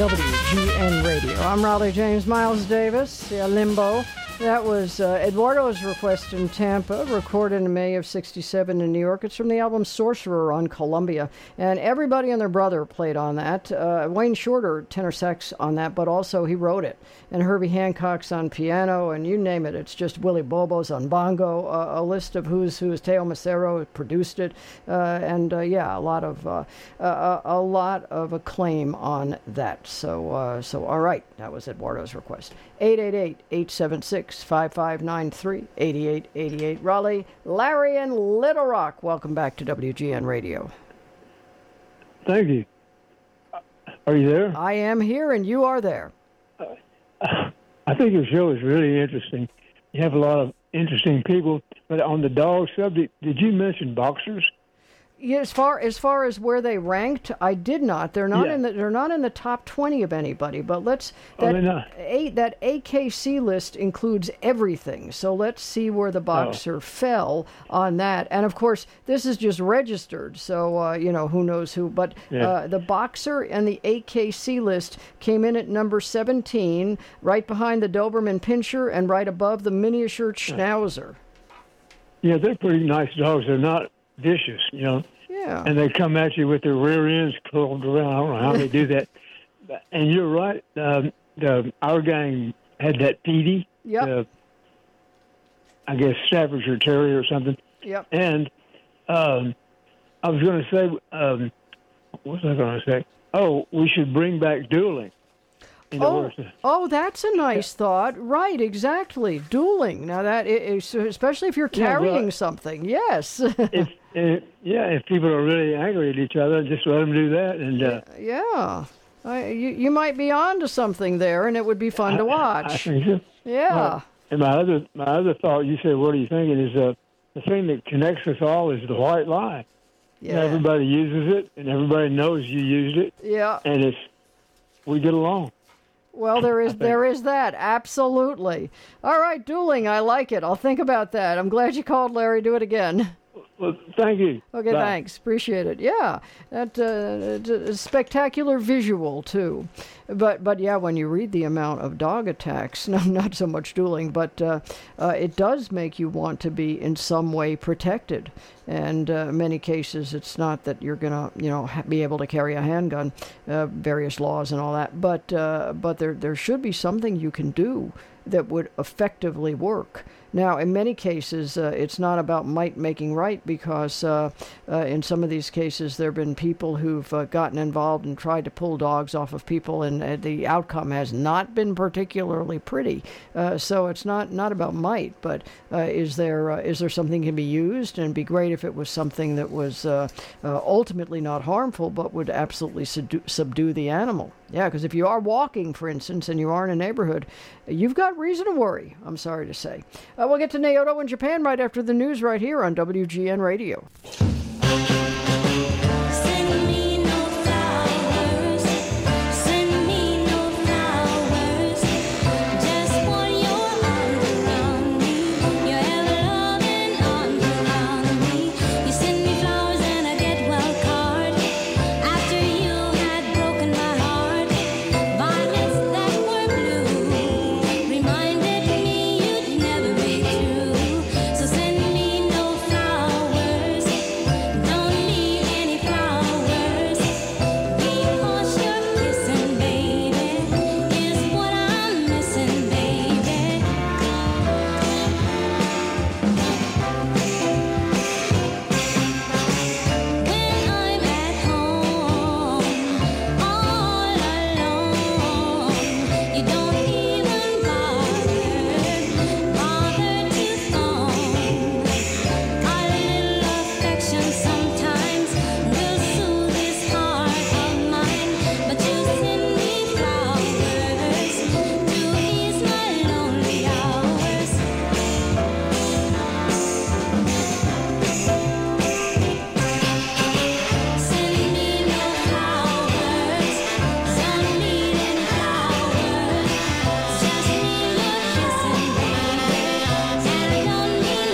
WGN Radio. I'm Raleigh James. Miles Davis, Limbo. That was Eduardo's request in Tampa, recorded in May of '67 in New York. It's from the album Sorcerer on Columbia. And everybody and their brother played on that. Wayne Shorter, tenor sax on that, but also he wrote it. And Herbie Hancock's on piano, and you name it. It's just Willie Bobo's on bongo. A list of who's who is Teo Macero produced it. A lot of acclaim on that. So all right, that was Eduardo's request. 888-876-5593, 8888. Raleigh, Larry in Little Rock. Welcome back to WGN Radio. Thank you. Are you there? I am here, and you are there. I think your show is really interesting. You have a lot of interesting people. But on the dog subject, did you mention boxers? Yeah, as far as where they ranked, I did not. They're not in the top 20 of anybody. But that AKC list includes everything. So let's see where the boxer fell on that. And of course, this is just registered. So who knows who. But the boxer and the AKC list came in at number 17, right behind the Doberman Pinscher and right above the miniature Schnauzer. Yeah, they're pretty nice dogs. They're not vicious, Yeah. And they come at you with their rear ends curled around. I don't know how they do that. And you're right. Our gang had that Petey. Yep. I guess Staffordshire Terrier or something. Yep. And I was going to say, what was I going to say? Oh, we should bring back dueling. Oh, that's a nice thought. Right, exactly. Dueling. Now that is, especially if you're carrying something. Yes. If people are really angry at each other, just let them do that. And you might be onto something there, and it would be fun to watch. I think so. Yeah. And my other thought, you said, what are you thinking? Is the thing that connects us all is the white lie. Yeah. Everybody uses it, and everybody knows you used it. Yeah. And we get along. Well, there is that. Absolutely. All right, dueling. I like it. I'll think about that. I'm glad you called, Larry. Do it again. Well, thank you. Okay, bye. Thanks. Appreciate it. Yeah, that's a spectacular visual, too. But yeah, when you read the amount of dog attacks, not so much dueling, but it does make you want to be in some way protected. And in many cases, it's not that you're going to, be able to carry a handgun, various laws and all that. But there should be something you can do that would effectively work. Now, in many cases, it's not about might making right, because in some of these cases, there have been people who've gotten involved and tried to pull dogs off of people, and the outcome has not been particularly pretty. So it's not about might, but is there something that can be used? And it'd be great if it was something that was ultimately not harmful, but would absolutely subdue the animal. Yeah, because if you are walking, for instance, and you are in a neighborhood, you've got reason to worry, I'm sorry to say. We'll get to Naoto in Japan right after the news right here on WGN Radio.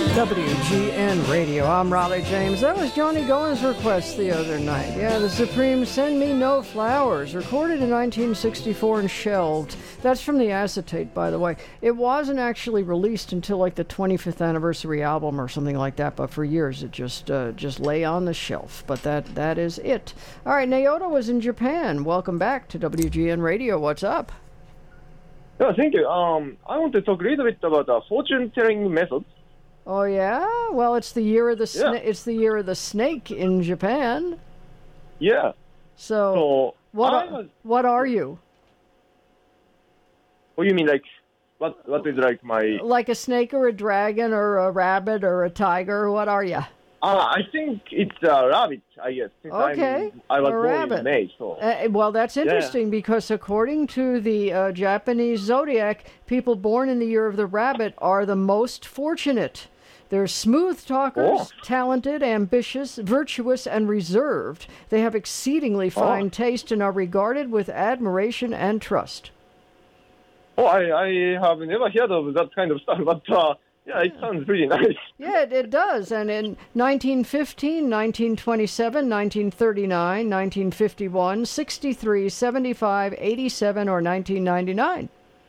WGN Radio. I'm Raleigh James. That was Johnny Gowen's request the other night. Yeah, the Supremes, Send Me No Flowers, recorded in 1964 and shelved. That's from the acetate, by the way. It wasn't actually released until like the 25th anniversary album or something like that, but for years it just lay on the shelf. But that is it. All right, Naoto was in Japan. Welcome back to WGN Radio. What's up? Yeah, thank you. I want to talk a little bit about the fortune-telling method. Oh yeah, well it's the year of the it's the year of the snake in Japan. Yeah. So what are you? What do you mean, like what is like my? Like a snake or a dragon or a rabbit or a tiger? What are you? I think it's a rabbit, I guess. Okay, I was a born rabbit. in May, so. Well, that's interesting because according to the Japanese zodiac, people born in the year of the rabbit are the most fortunate. They're smooth talkers, talented, ambitious, virtuous, and reserved. They have exceedingly fine taste and are regarded with admiration and trust. Oh, I have never heard of that kind of stuff, but yeah, it sounds really nice. Yeah, it does. And in 1915, 1927, 1939, 1951, 63, 75, 87, or 1999.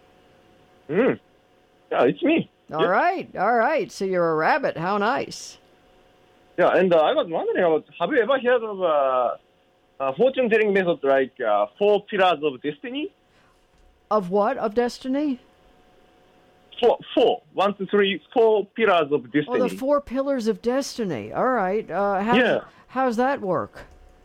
Yeah, it's me. All right. So you're a rabbit. How nice. Yeah, and I was wondering about, have you ever heard of a fortune-telling method like 4 pillars of destiny? Of what? Of destiny? Four. 1, 2, 3, 4 pillars of destiny. Oh, the 4 pillars of destiny. All right. How's that work?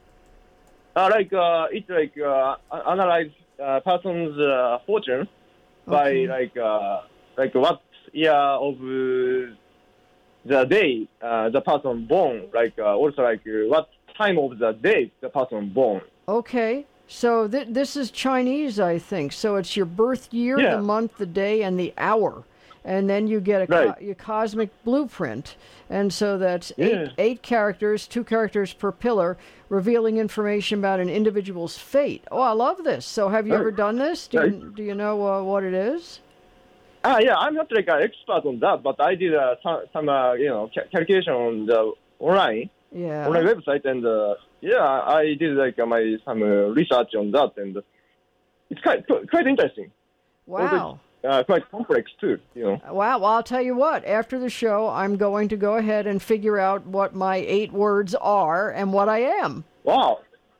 It's like analyze person's fortune by like what year of the day the person born, also what time of the day the person born. Okay. So this is Chinese, I think. So it's your birth year, the month, the day, and the hour. And then you get your cosmic blueprint. And so that's eight characters, 2 characters per pillar, revealing information about an individual's fate. Oh, I love this. So have you ever done this? Do you know what it is? Yeah, I'm not like an expert on that, but I did some calculation on the online website, and I did like some research on that, and it's quite interesting. Wow. Quite complex too, Wow. Well, I'll tell you what. After the show, I'm going to go ahead and figure out what my 8 words are and what I am. Wow.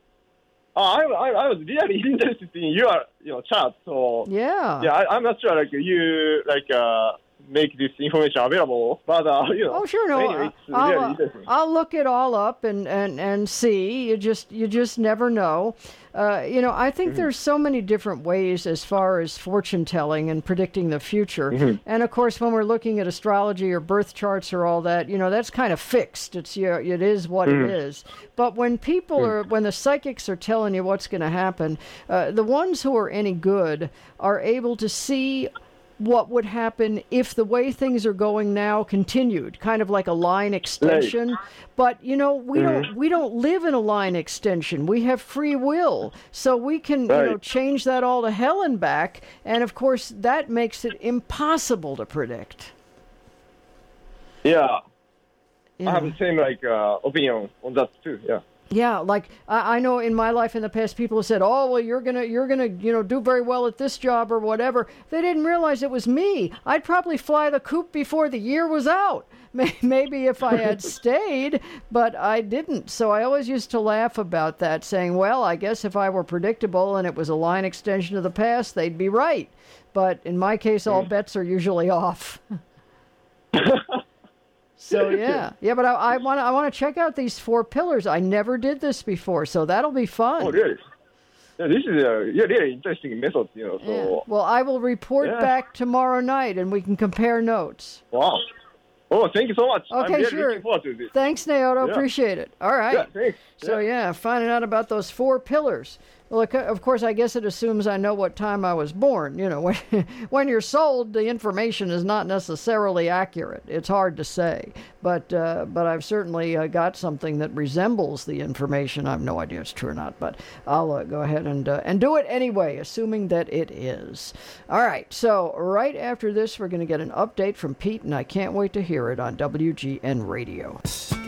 I was really interested in your chat, so I'm not sure you make this information available, but Oh, sure, no. Anyway, it's really interesting. I'll look it all up and see. You just never know. I think there's so many different ways as far as fortune telling and predicting the future. And of course, when we're looking at astrology or birth charts or all that, that's kind of fixed. It is what it is. But when when the psychics are telling you what's going to happen, the ones who are any good are able to see what would happen if the way things are going now continued, kind of like a line extension. Right. But we don't live in a line extension. We have free will, so we can change that all to hell and back. And of course, that makes it impossible to predict. Yeah, I have the same opinion on that too. Yeah. Yeah, like I know in my life in the past, people have said, "Oh, well, you're gonna do very well at this job or whatever." They didn't realize it was me. I'd probably fly the coop before the year was out. Maybe if I had stayed, but I didn't. So I always used to laugh about that, saying, "Well, I guess if I were predictable and it was a line extension of the past, they'd be right." But in my case, all bets are usually off. So but I want to check out these 4 pillars. I never did this before, so that'll be fun. Oh, really? Yeah, this is a really interesting method, So. Yeah. Well, I will report back tomorrow night, and we can compare notes. Wow. Oh, thank you so much. Okay, I'm really sure. looking forward to this. Thanks, Naoto. Appreciate it. All right. Yeah, thanks. So, finding out about those 4 pillars. Well, of course, I guess it assumes I know what time I was born. You know, when you're sold, the information is not necessarily accurate. It's hard to say, but I've certainly got something that resembles the information. I have no idea if it's true or not, but I'll go ahead and do it anyway, assuming that it is. All right, so right after this, we're going to get an update from Pete, and I can't wait to hear it on WGN Radio.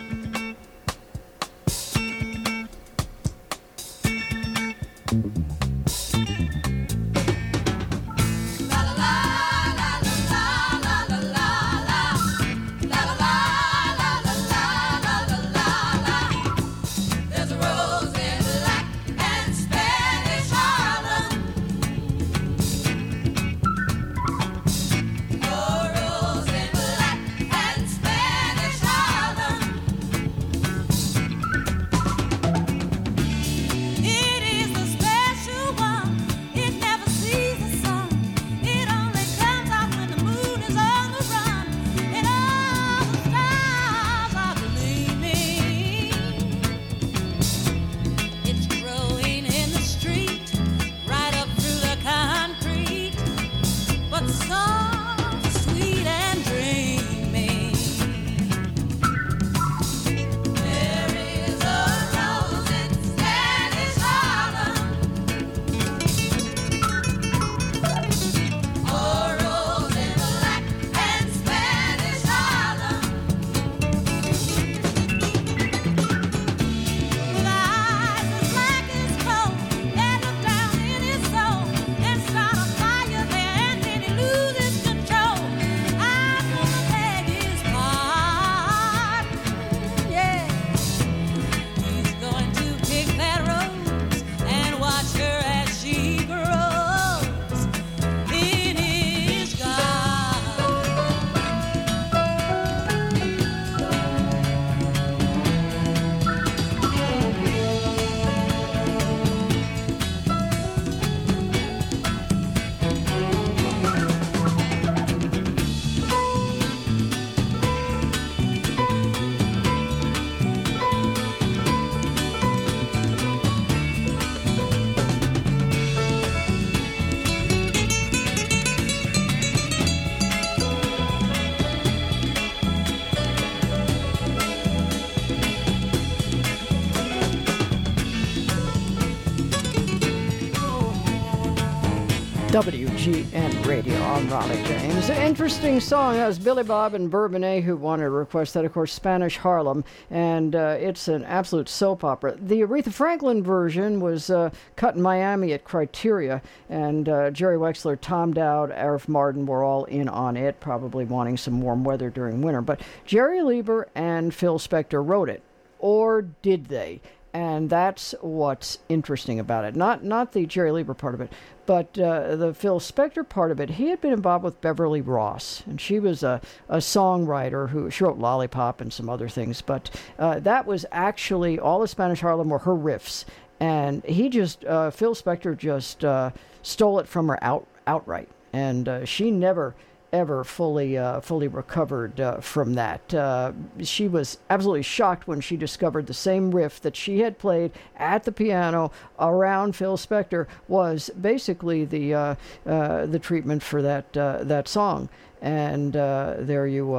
WGN Radio. I'm Raleigh James. An interesting song. That was Billy Bob and Bourbonnais who wanted to request that, of course, Spanish Harlem, and it's an absolute soap opera. The Aretha Franklin version was cut in Miami at Criteria, and Jerry Wexler, Tom Dowd, Arif Mardin were all in on it, probably wanting some warm weather during winter. But Jerry Leiber and Phil Spector wrote it, or did they? And that's what's interesting about it. Not the Jerry Leiber part of it, but the Phil Spector part of it. He had been involved with Beverly Ross, and she was a songwriter she wrote Lollipop and some other things. But that was actually, all of Spanish Harlem were her riffs. And Phil Spector just stole it from her outright. And she never ever fully recovered from that. She was absolutely shocked when she discovered the same riff that she had played at the piano around Phil Spector was basically the treatment for that song. And there you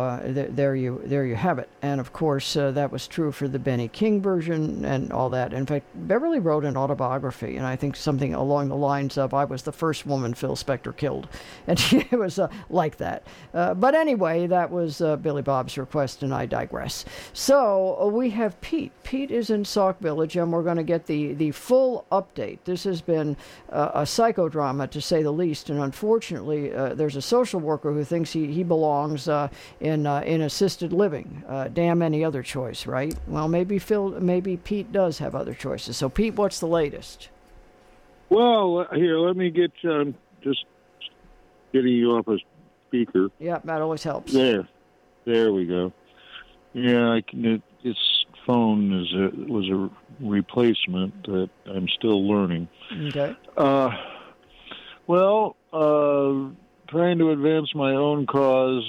have it. And of course, that was true for the Benny King version and all that. In fact, Beverly wrote an autobiography, and I think something along the lines of, "I was the first woman Phil Spector killed," and it was like that. But anyway, that was Billy Bob's request, and I digress. So we have Pete. Pete is in Sauk Village, and we're going to get the full update. This has been a psychodrama, to say the least, and unfortunately, there's a social worker who thinks he belongs in assisted living. Damn any other choice, right? Well, maybe Pete does have other choices. So, Pete, what's the latest? Well, here, let me get just getting you off a speaker. Yeah, that always helps. There we go. Yeah, its phone was a replacement that I'm still learning. Okay. Trying to advance my own cause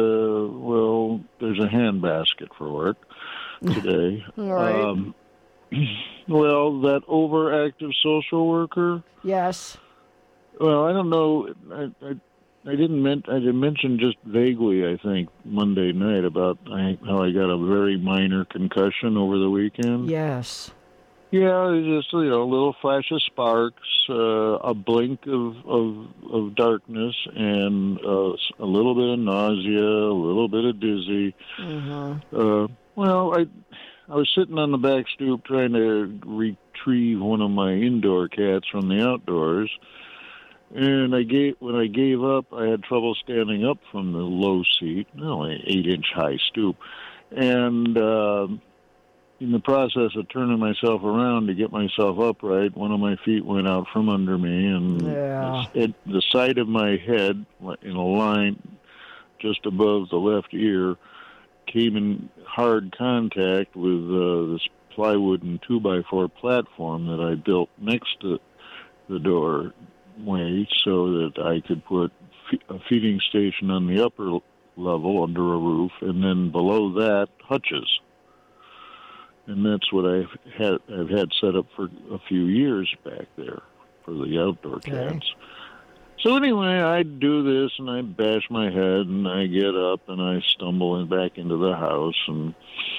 there's a handbasket for work today. All right. Well, that overactive social worker. Yes. Well, I don't know. I didn't mention just vaguely, I think, Monday night about how I got a very minor concussion over the weekend. Yes. Yeah, it's just, a little flash of sparks, a blink of darkness, and a little bit of nausea, a little bit of dizzy. Well, I was sitting on the back stoop trying to retrieve one of my indoor cats from the outdoors, and when I gave up, I had trouble standing up from the low seat, only 8-inch high stoop, and in the process of turning myself around to get myself upright, one of my feet went out from under me, and the side of my head, in a line just above the left ear, came in hard contact with this plywood and 2x4 platform that I built next to the doorway so that I could put a feeding station on the upper level under a roof, and then below that, hutches. And that's what I've had set up for a few years back there for the outdoor cats. So anyway, I do this, and I bash my head, and I get up, and I stumble back into the house, and,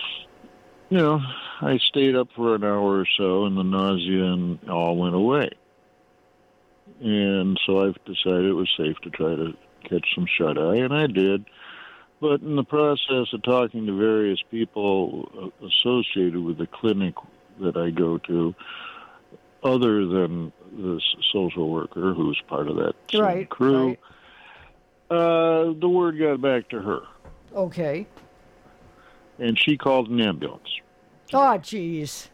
I stayed up for an hour or so, and the nausea and all went away. And so I've decided it was safe to try to catch some shut-eye, and I did. But in the process of talking to various people associated with the clinic that I go to, other than the social worker who's part of that same crew, the word got back to her. Okay. And she called an ambulance. Oh, jeez.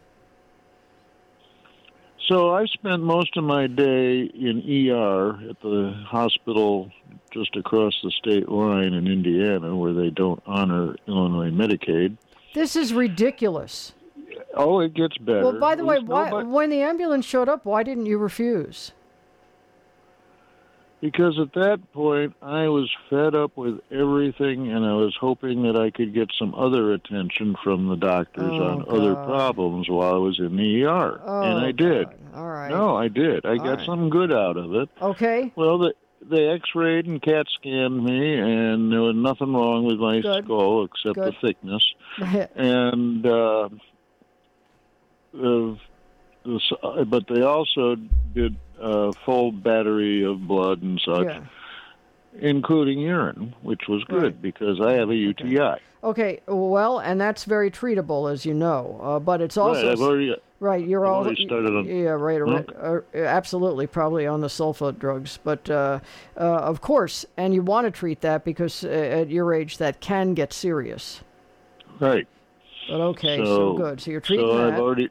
So I spent most of my day in ER at the hospital just across the state line in Indiana, where they don't honor Illinois Medicaid. This is ridiculous. Oh, it gets better. Well, by the way, when the ambulance showed up, why didn't you refuse? Because at that point, I was fed up with everything, and I was hoping that I could get some other attention from the doctors on other problems while I was in the ER. And I did. All right. No, I did. I got some good out of it. Okay. Well, they x-rayed and CAT scanned me, and there was nothing wrong with my skull except the thickness. And but they also did a full battery of blood and such, including urine, which was good because I have a UTI. Okay, well, and that's very treatable, as you know, but it's also... Right, I've already started on... Yeah, right, absolutely, probably on the sulfa drugs, but of course, and you want to treat that because at your age that can get serious. Right. But okay, so good. So you're treating that. I've already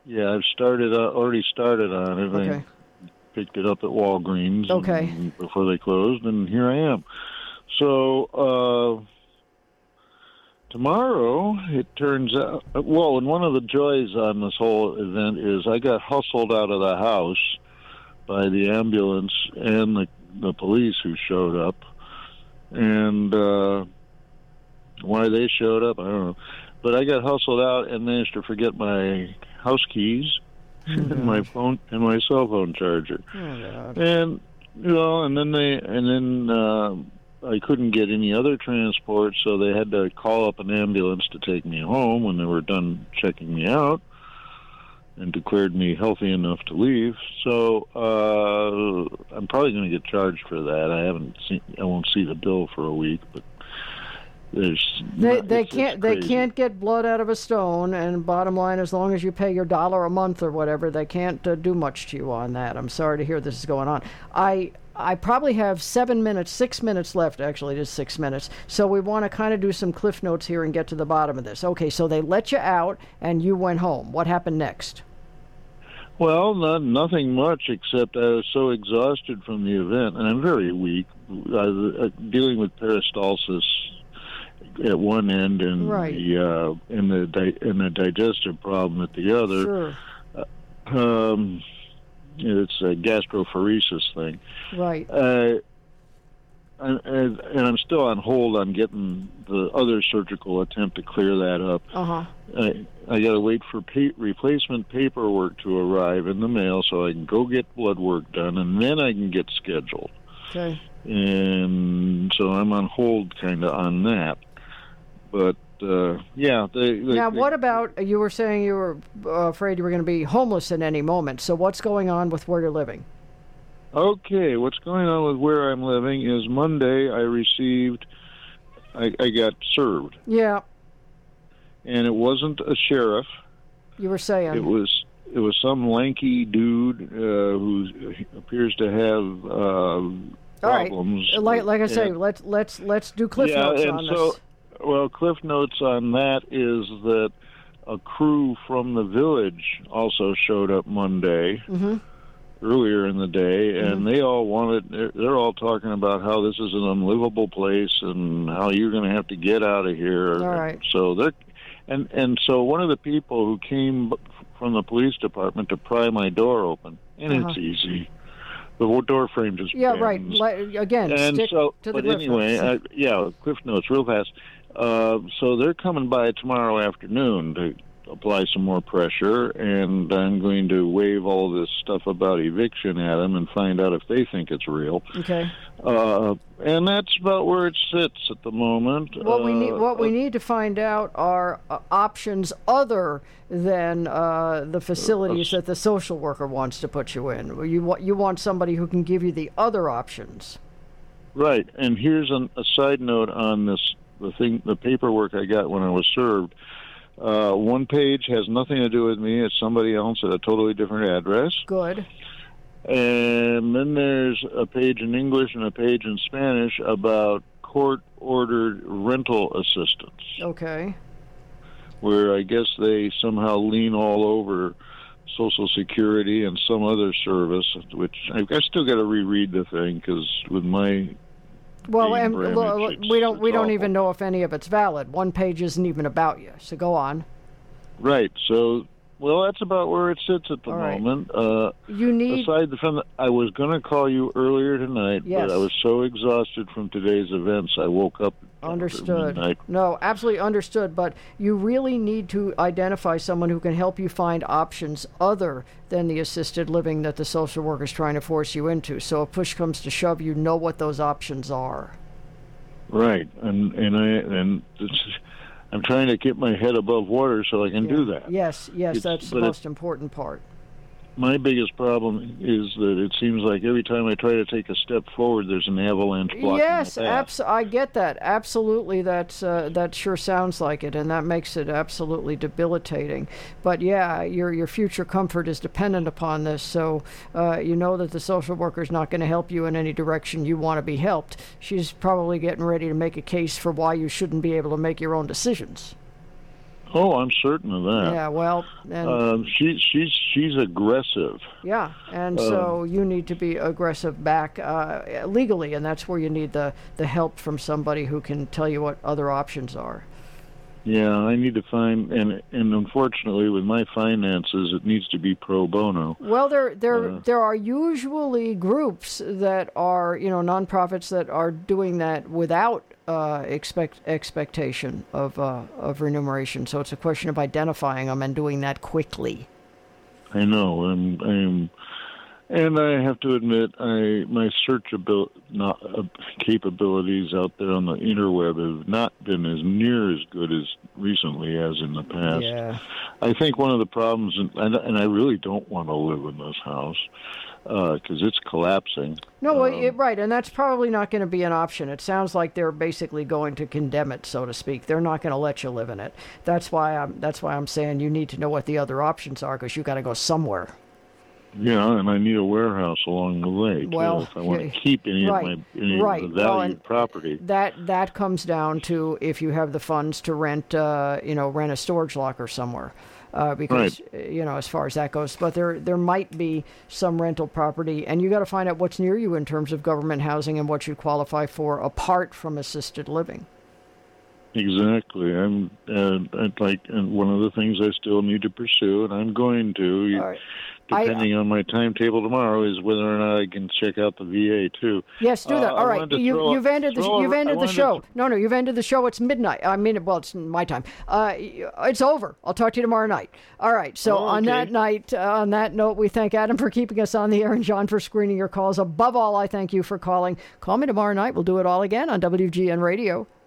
started on it. Okay. I picked it up at Walgreens before they closed, and here I am. So tomorrow, it turns out, and one of the joys on this whole event is I got hustled out of the house by the ambulance and the police who showed up. And why they showed up, I don't know. But I got hustled out and managed to forget my house keys and my phone and my cell phone charger. And then I couldn't get any other transport, so they had to call up an ambulance to take me home when they were done checking me out and declared me healthy enough to leave. So I'm probably going to get charged for that. I won't see the bill for a week, but they can't get blood out of a stone, and bottom line, as long as you pay your $1 a month or whatever, they can't do much to you on that. I'm sorry to hear this is going on. I probably have 6 minutes left, actually. It is 6 minutes. So we want to kind of do some cliff notes here and get to the bottom of this. Okay, so they let you out and you went home. What happened next? Well, nothing much, except I was so exhausted from the event, and I'm very weak. Dealing with peristalsis at one end and the digestive problem at the other. Sure. It's a gastrophoresis thing. Right. and I'm still on hold on getting the other surgical attempt to clear that up. I got to wait for replacement paperwork to arrive in the mail so I can go get blood work done, and then I can get scheduled. Okay. And so I'm on hold kind of on that. But, yeah. Now, what about, you were saying you were afraid you were going to be homeless at any moment. So what's going on with where you're living? Okay, what's going on with where I'm living is Monday I got served. Yeah. And it wasn't a sheriff. You were saying. It was some lanky dude who appears to have problems. All right. Like I say, let's do cliff notes on this. Well, cliff notes on that is that a crew from the village also showed up Monday. Earlier in the day, and they're all talking about how this is an unlivable place and how you're going to have to get out of here. All right. So so one of the people who came from the police department to pry my door open, and it's easy. The door frame just bends. right. Again, and stick so, to the but anyway, cliff notes real fast. So they're coming by tomorrow afternoon to apply some more pressure, and I'm going to wave all this stuff about eviction at them and find out if they think it's real. Okay. And that's about where it sits at the moment. What we need to find out are options other than the facilities that the social worker wants to put you in. You want somebody who can give you the other options. Right. And here's a side note on this. The paperwork I got when I was served. One page has nothing to do with me. It's somebody else at a totally different address. Good. And then there's a page in English and a page in Spanish about court-ordered rental assistance. Okay. Where I guess they somehow lean all over Social Security and some other service, which I still got to reread the thing because with my... Well, and we don't even know if any of it's valid. One page isn't even about you. So go on. Right. So, well, that's about where it sits at the moment. You need. Aside from, I was going to call you earlier tonight, but I was so exhausted from today's events, I woke up. Understood. No, absolutely understood. But you really need to identify someone who can help you find options other than the assisted living that the social worker is trying to force you into. So if push comes to shove, you know what those options are. Right, and I'm trying to keep my head above water so I can do that. Yes, that's the most important part. My biggest problem is that it seems like every time I try to take a step forward, there's an avalanche blocking Yes, I get that. Absolutely, that sure sounds like it, and that makes it absolutely debilitating. But yeah, your future comfort is dependent upon this, so you know that the social worker is not going to help you in any direction you want to be helped. She's probably getting ready to make a case for why you shouldn't be able to make your own decisions. Oh, I'm certain of that. Yeah, well, and she's aggressive. Yeah, and so you need to be aggressive back legally, and that's where you need the help from somebody who can tell you what other options are. Yeah, I need to find, and unfortunately, with my finances, it needs to be pro bono. Well, there are usually groups that are, nonprofits that are doing that without expectation of remuneration. So it's a question of identifying them and doing that quickly. I know, and I have to admit, my search capabilities out there on the interweb have not been as near as good as recently as in the past. Yeah. I think one of the problems, and I really don't want to live in this house because it's collapsing. No, right, and that's probably not going to be an option. It sounds like they're basically going to condemn it, so to speak. They're not going to let you live in it. That's why I'm saying you need to know what the other options are, because you got to go somewhere. Yeah, and I need a warehouse along the way too, if I want to keep any of the valued property. That comes down to if you have the funds to rent a storage locker somewhere. Because as far as that goes, but there might be some rental property, and you got to find out what's near you in terms of government housing and what you qualify for apart from assisted living. Exactly. And one of the things I still need to pursue, and I'm going to. depending on my timetable tomorrow, is whether or not I can check out the VA too. Yes, do that. All right, you've ended the show. No, you've ended the show. It's midnight. I mean, well, it's my time. It's over. I'll talk to you tomorrow night. All right. So on that note, we thank Adam for keeping us on the air and John for screening your calls. Above all, I thank you for calling. Call me tomorrow night. We'll do it all again on WGN Radio.